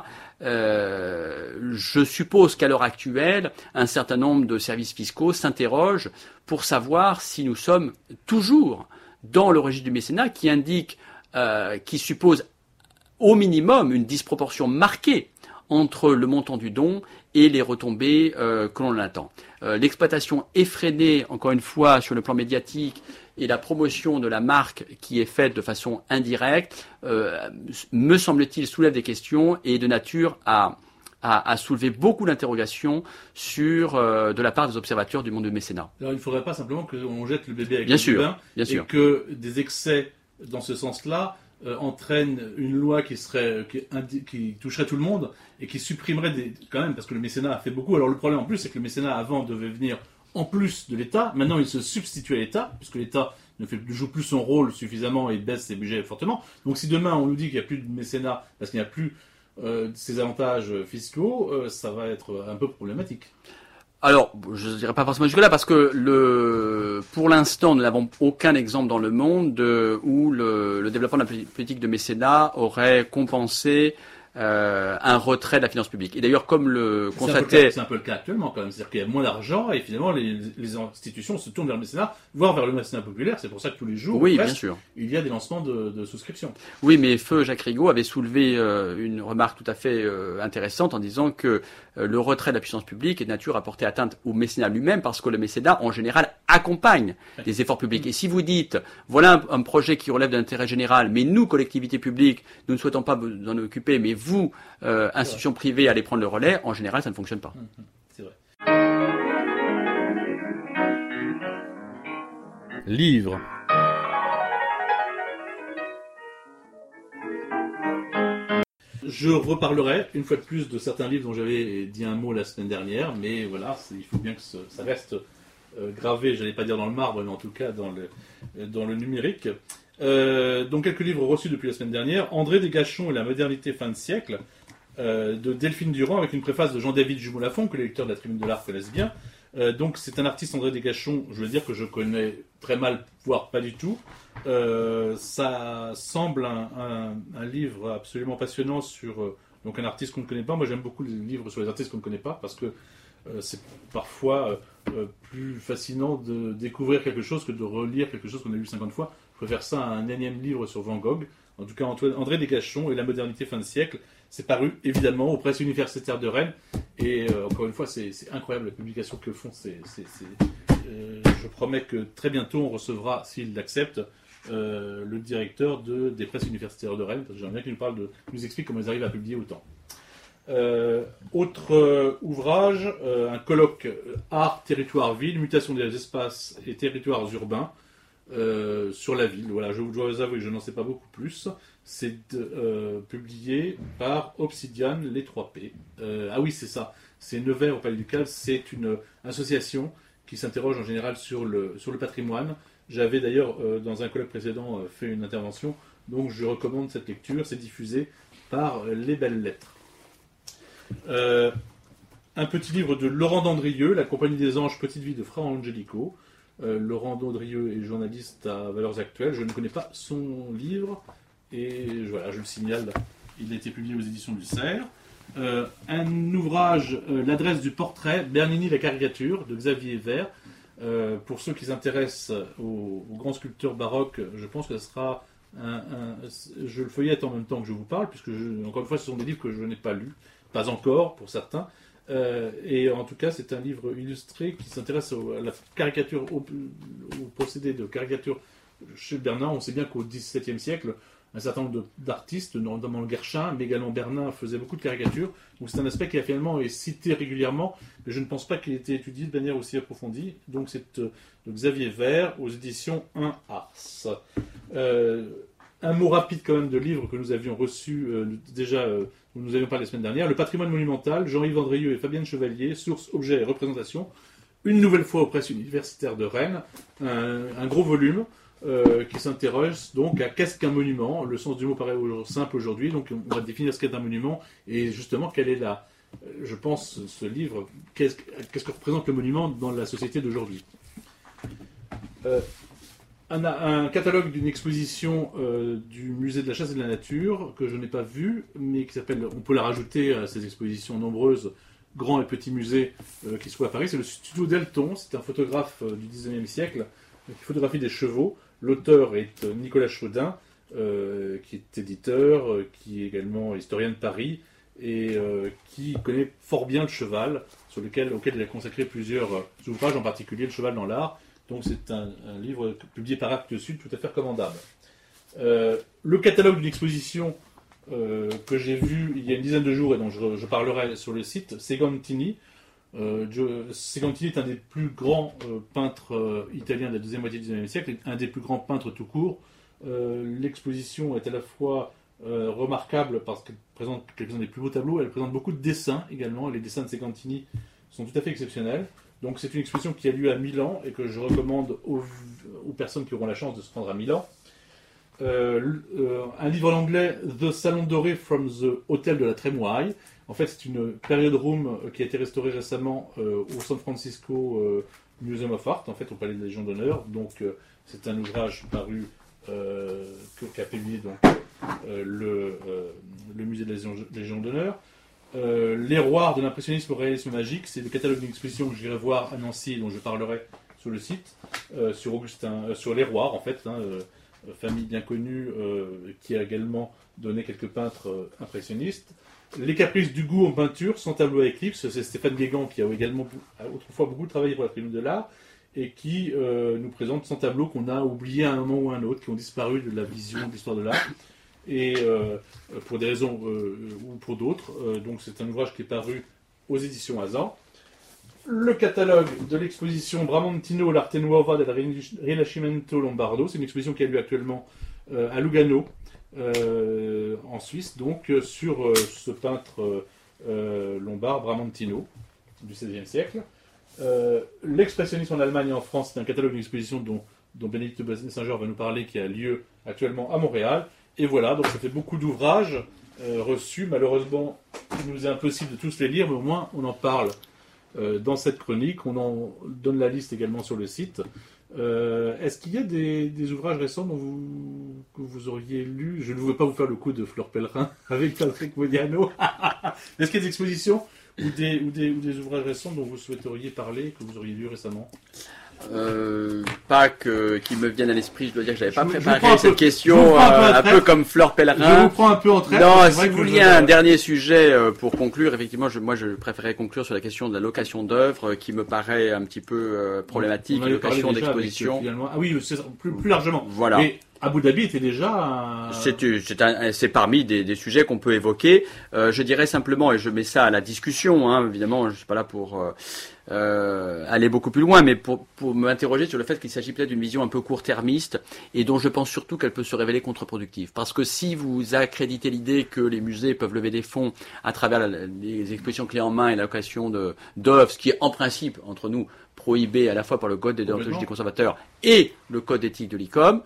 Je suppose qu'à l'heure actuelle, un certain nombre de services fiscaux s'interrogent pour savoir si nous sommes toujours dans le registre du mécénat qui suppose au minimum une disproportion marquée entre le montant du don et les retombées que l'on attend. L'exploitation effrénée, encore une fois, sur le plan médiatique et la promotion de la marque qui est faite de façon indirecte, me semble-t-il, soulève des questions et est de nature à soulever beaucoup d'interrogations de la part des observateurs du monde du mécénat. Alors il ne faudrait pas simplement qu'on jette le bébé avec bien le sûr, bain bien et sûr. que des excès dans ce sens-là entraînent une loi qui toucherait tout le monde et qui supprimerait quand même, parce que le mécénat a fait beaucoup. Alors le problème en plus, c'est que le mécénat avant devait venir en plus de l'État. Maintenant, il se substitue à l'État, puisque l'État ne joue plus son rôle suffisamment et baisse ses budgets fortement. Donc si demain on nous dit qu'il n'y a plus de mécénat parce qu'il n'y a plus ces avantages fiscaux, ça va être un peu problématique. Alors, je ne dirais pas forcément jusque-là, parce que pour l'instant, nous n'avons aucun exemple dans le monde où le développement de la politique de mécénat aurait compensé un retrait de la finance publique. Et d'ailleurs, comme le constatait... C'est un peu le cas actuellement, quand même. C'est-à-dire qu'il y a moins d'argent et finalement, les institutions se tournent vers le mécénat, voire vers le mécénat populaire. C'est pour ça que tous les jours, oui, presque, bien sûr, il y a des lancements de souscriptions. Oui, mais feu Jacques Rigaud avait soulevé une remarque tout à fait intéressante en disant que le retrait de la puissance publique est de nature à porter atteinte au mécénat lui-même, parce que le mécénat, en général, accompagne des efforts publics. Et si vous dites, voilà un projet qui relève de l'intérêt général, mais nous, collectivités publiques, nous ne souhaitons pas vous en occuper, mais vous, institutions privées, allez prendre le relais, en général, ça ne fonctionne pas. C'est vrai. Livre. Je reparlerai une fois de plus de certains livres dont j'avais dit un mot la semaine dernière, mais voilà, il faut bien que ça reste gravé, j'allais pas dire dans le marbre, mais en tout cas dans le numérique. Donc quelques livres reçus depuis la semaine dernière. André Desgachons et la modernité fin de siècle, de Delphine Durand, avec une préface de Jean-David Jumeau-Lafont, que les lecteurs de la Tribune de l'Art connaissent bien. Donc c'est un artiste, André Desgachons, je veux dire que je connais très mal, voire pas du tout. Ça semble un livre absolument passionnant sur donc un artiste qu'on ne connaît pas. Moi j'aime beaucoup les livres sur les artistes qu'on ne connaît pas, parce que c'est parfois plus fascinant de découvrir quelque chose que de relire quelque chose qu'on a lu 50 fois. Je préfère ça à un énième livre sur Van Gogh. En tout cas, André Desgachons et la modernité fin de siècle, c'est paru évidemment aux presses universitaires de Rennes. Et encore une fois, c'est incroyable la publication que font. Je promets que très bientôt on recevra, s'il l'accepte, le directeur des presses universitaires de Rennes, parce que j'aimerais bien qu'il nous explique comment ils arrivent à publier autant. Autre ouvrage, un colloque Art, territoire, ville, mutation des espaces et territoires urbains, sur la ville. Voilà, je dois vous avouer que je n'en sais pas beaucoup plus. C'est publié par Obsidian, les 3P. Ah oui, c'est ça. C'est Nevers au Palais Ducal. C'est une association qui s'interroge en général sur le patrimoine. J'avais d'ailleurs, dans un colloque précédent, fait une intervention. Donc je recommande cette lecture. C'est diffusé par Les Belles Lettres. Un petit livre de Laurent Dandrieux, La Compagnie des Anges, Petite Vie de Fra Angelico. Laurent Dandrieux est journaliste à Valeurs Actuelles. Je ne connais pas son livre. Et voilà, je le signale, il a été publié aux éditions du Cerf. Un ouvrage, L'adresse du portrait, Bernini la caricature, de Xavier Vert. Pour ceux qui s'intéressent aux grands sculpteurs baroques, je pense que ce sera je le feuillette en même temps que je vous parle, puisque encore une fois, ce sont des livres que je n'ai pas lus, pas encore pour certains. Et en tout cas, c'est un livre illustré qui s'intéresse à la caricature, au procédé de caricature chez Bernard. On sait bien qu'au XVIIe siècle, un certain nombre d'artistes, notamment le Guerchin, mais également Bernard, faisaient beaucoup de caricatures. Donc c'est un aspect qui finalement est cité régulièrement, mais je ne pense pas qu'il ait été étudié de manière aussi approfondie. Donc c'est de Xavier Vert aux éditions 1 Ars. Un mot rapide quand même de livres que nous avions reçus déjà, nous avions parlé la semaine dernière. Le patrimoine monumental, Jean-Yves Andrieux et Fabienne Chevalier, sources, objets et représentations. Une nouvelle fois aux presses universitaires de Rennes. Un gros volume. Qui s'interroge donc à qu'est-ce qu'un monument. Le sens du mot paraît simple aujourd'hui, donc on va définir ce qu'est un monument et justement quelle est je pense, ce livre, qu'est-ce que représente le monument dans la société d'aujourd'hui. Un catalogue d'une exposition du musée de la chasse et de la nature que je n'ai pas vu, mais qui s'appelle, on peut la rajouter à ces expositions nombreuses, grands et petits musées qui se trouvent à Paris. C'est le studio Delton, c'est un photographe du XIXe siècle qui photographie des chevaux. L'auteur est Nicolas Chaudin, qui est éditeur, qui est également historien de Paris, et qui connaît fort bien le cheval, auquel il a consacré plusieurs ouvrages, en particulier Le cheval dans l'art. Donc c'est un livre publié par Actes Sud, tout à fait recommandable. Le catalogue d'une exposition que j'ai vu il y a une dizaine de jours, et dont je parlerai sur le site, Segantini. Segantini est un des plus grands peintres italiens de la deuxième moitié du XIXe siècle, et un des plus grands peintres tout court. L'exposition est à la fois remarquable parce qu'elle présente quelques-uns des plus beaux tableaux, elle présente beaucoup de dessins également, et les dessins de Segantini sont tout à fait exceptionnels. Donc c'est une exposition qui a lieu à Milan et que je recommande aux personnes qui auront la chance de se rendre à Milan. Un livre en anglais, The Salon Doré from the Hotel de la Trémoille. En fait, c'est une period room qui a été restaurée récemment au San Francisco Museum of Art, en fait, au Palais de la Légion d'honneur. Donc, c'est un ouvrage paru qu'a publié donc le Musée de la Légion d'honneur. Les roirs de l'impressionnisme au réalisme magique, c'est le catalogue d'une exposition que j'irai voir à Nancy, dont je parlerai sur le site, sur les roirs, en fait. Famille bien connue qui a également donné quelques peintres impressionnistes. Les caprices du goût en peinture, sans tableau à éclipse, c'est Stéphane Guégan qui a également autrefois beaucoup travaillé pour la Tribune de l'Art et qui nous présente 100 tableaux qu'on a oubliés à un moment ou à un autre, qui ont disparu de la vision de l'histoire de l'art, et pour des raisons ou pour d'autres. Donc c'est un ouvrage qui est paru aux éditions Hazan. Le catalogue de l'exposition Bramantino, l'arte nuova del Rinascimento Lombardo, c'est une exposition qui a lieu actuellement à Lugano, en Suisse, donc sur ce peintre lombard Bramantino du XVIe siècle. L'expressionnisme en Allemagne et en France, c'est un catalogue d'exposition dont Bénédicte Saint-Georges va nous parler, qui a lieu actuellement à Montréal. Et voilà, donc ça fait beaucoup d'ouvrages reçus. Malheureusement, il nous est impossible de tous les lire, mais au moins on en parle dans cette chronique. On en donne la liste également sur le site. Est-ce qu'il y a des ouvrages récents que vous auriez lus? Je ne veux pas vous faire le coup de Fleur Pellerin avec Patrick Modiano. Est-ce qu'il y a des expositions ou des ouvrages récents dont vous souhaiteriez parler, que vous auriez lus récemment? Pas qui me viennent à l'esprit. Je dois dire que j'avais pas préparé cette question, un peu comme Fleur Pellerin. Je vous prends un peu en traite. Non, si vous vouliez un dernier sujet pour conclure, effectivement, moi je préférais conclure sur la question de la location d'œuvres, qui me paraît un petit peu problématique, la location d'exposition. Ah oui, plus largement. Voilà. Mais Abu Dhabi était déjà... C'est parmi des sujets qu'on peut évoquer. Je dirais simplement, et je mets ça à la discussion, hein, évidemment, je suis pas là pour aller beaucoup plus loin, mais pour m'interroger sur le fait qu'il s'agit peut-être d'une vision un peu court-termiste et dont je pense surtout qu'elle peut se révéler contre-productive. Parce que si vous accréditez l'idée que les musées peuvent lever des fonds à travers les expositions clés en main et la location d'œuvres, ce qui est en principe, entre nous, prohibé à la fois par le code des déontologie des conservateurs et le code d'éthique de l'ICOM,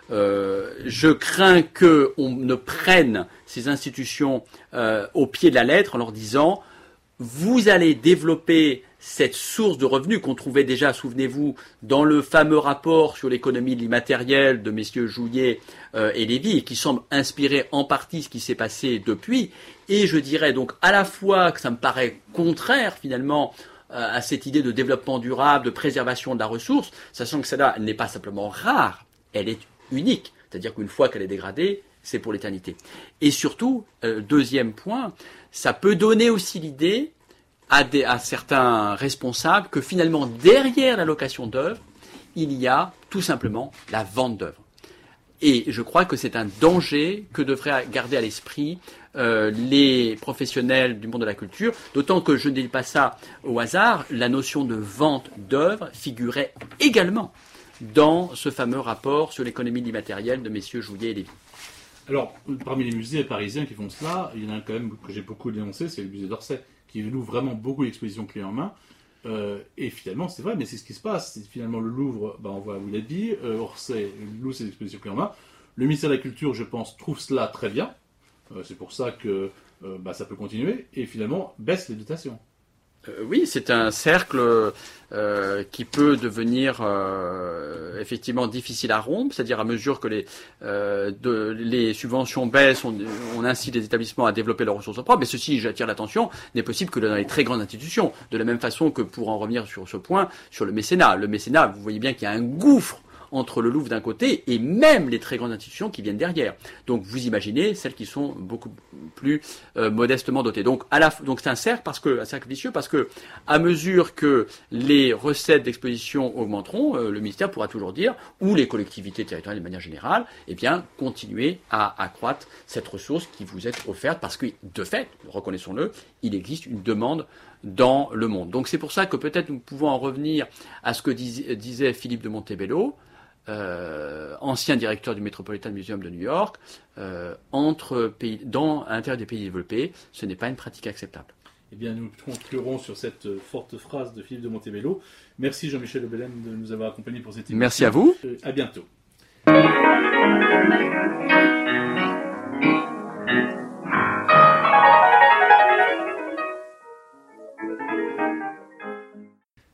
je crains qu'on ne prenne ces institutions au pied de la lettre en leur disant vous allez développer cette source de revenus qu'on trouvait déjà, souvenez-vous, dans le fameux rapport sur l'économie de l'immatériel de messieurs Jouyet et Lévy, et qui semble inspirer en partie ce qui s'est passé depuis. Et je dirais donc à la fois que ça me paraît contraire finalement à cette idée de développement durable, de préservation de la ressource, sachant que celle-là, elle n'est pas simplement rare, elle est unique. C'est-à-dire qu'une fois qu'elle est dégradée, c'est pour l'éternité. Et surtout, deuxième point, ça peut donner aussi l'idée à certains responsables que finalement, derrière la location d'œuvres, il y a tout simplement la vente d'œuvres. Et je crois que c'est un danger que devraient garder à l'esprit les professionnels du monde de la culture, d'autant que je ne dis pas ça au hasard, la notion de vente d'œuvres figurait également dans ce fameux rapport sur l'économie de l'immatériel de messieurs Jouyet et Lévy. Alors, parmi les musées parisiens qui font cela, il y en a quand même que j'ai beaucoup dénoncé, c'est le musée d'Orsay, qui loue vraiment beaucoup d'expositions clés en main. Et finalement, c'est vrai, mais c'est ce qui se passe. C'est finalement le Louvre, on voit où il a dit, Orsay loue ses expositions clés en main. Le ministère de la Culture, je pense, trouve cela très bien. C'est pour ça que ça peut continuer. Et finalement, baisse les dotations. Oui, c'est un cercle qui peut devenir effectivement difficile à rompre, c'est-à-dire à mesure que les subventions baissent, on incite les établissements à développer leurs ressources propres, mais ceci, j'attire l'attention, n'est possible que dans les très grandes institutions, de la même façon que pour en revenir sur ce point, sur le mécénat. Le mécénat, vous voyez bien qu'il y a un gouffre entre le Louvre d'un côté et même les très grandes institutions qui viennent derrière. Donc vous imaginez celles qui sont beaucoup plus modestement dotées. Donc c'est un cercle vicieux parce que à mesure que les recettes d'exposition augmenteront, le ministère pourra toujours dire, ou les collectivités territoriales de manière générale, continuer à accroître cette ressource qui vous est offerte parce que de fait, reconnaissons-le, il existe une demande dans le monde. Donc c'est pour ça que peut-être nous pouvons en revenir à ce que disait Philippe de Montebello, ancien directeur du Metropolitan Museum de New York, à l'intérieur des pays développés, ce n'est pas une pratique acceptable. Eh bien, nous conclurons sur cette forte phrase de Philippe de Montebello. Merci Jean-Michel Lebelen de nous avoir accompagnés pour cette émission. Merci à vous. À bientôt.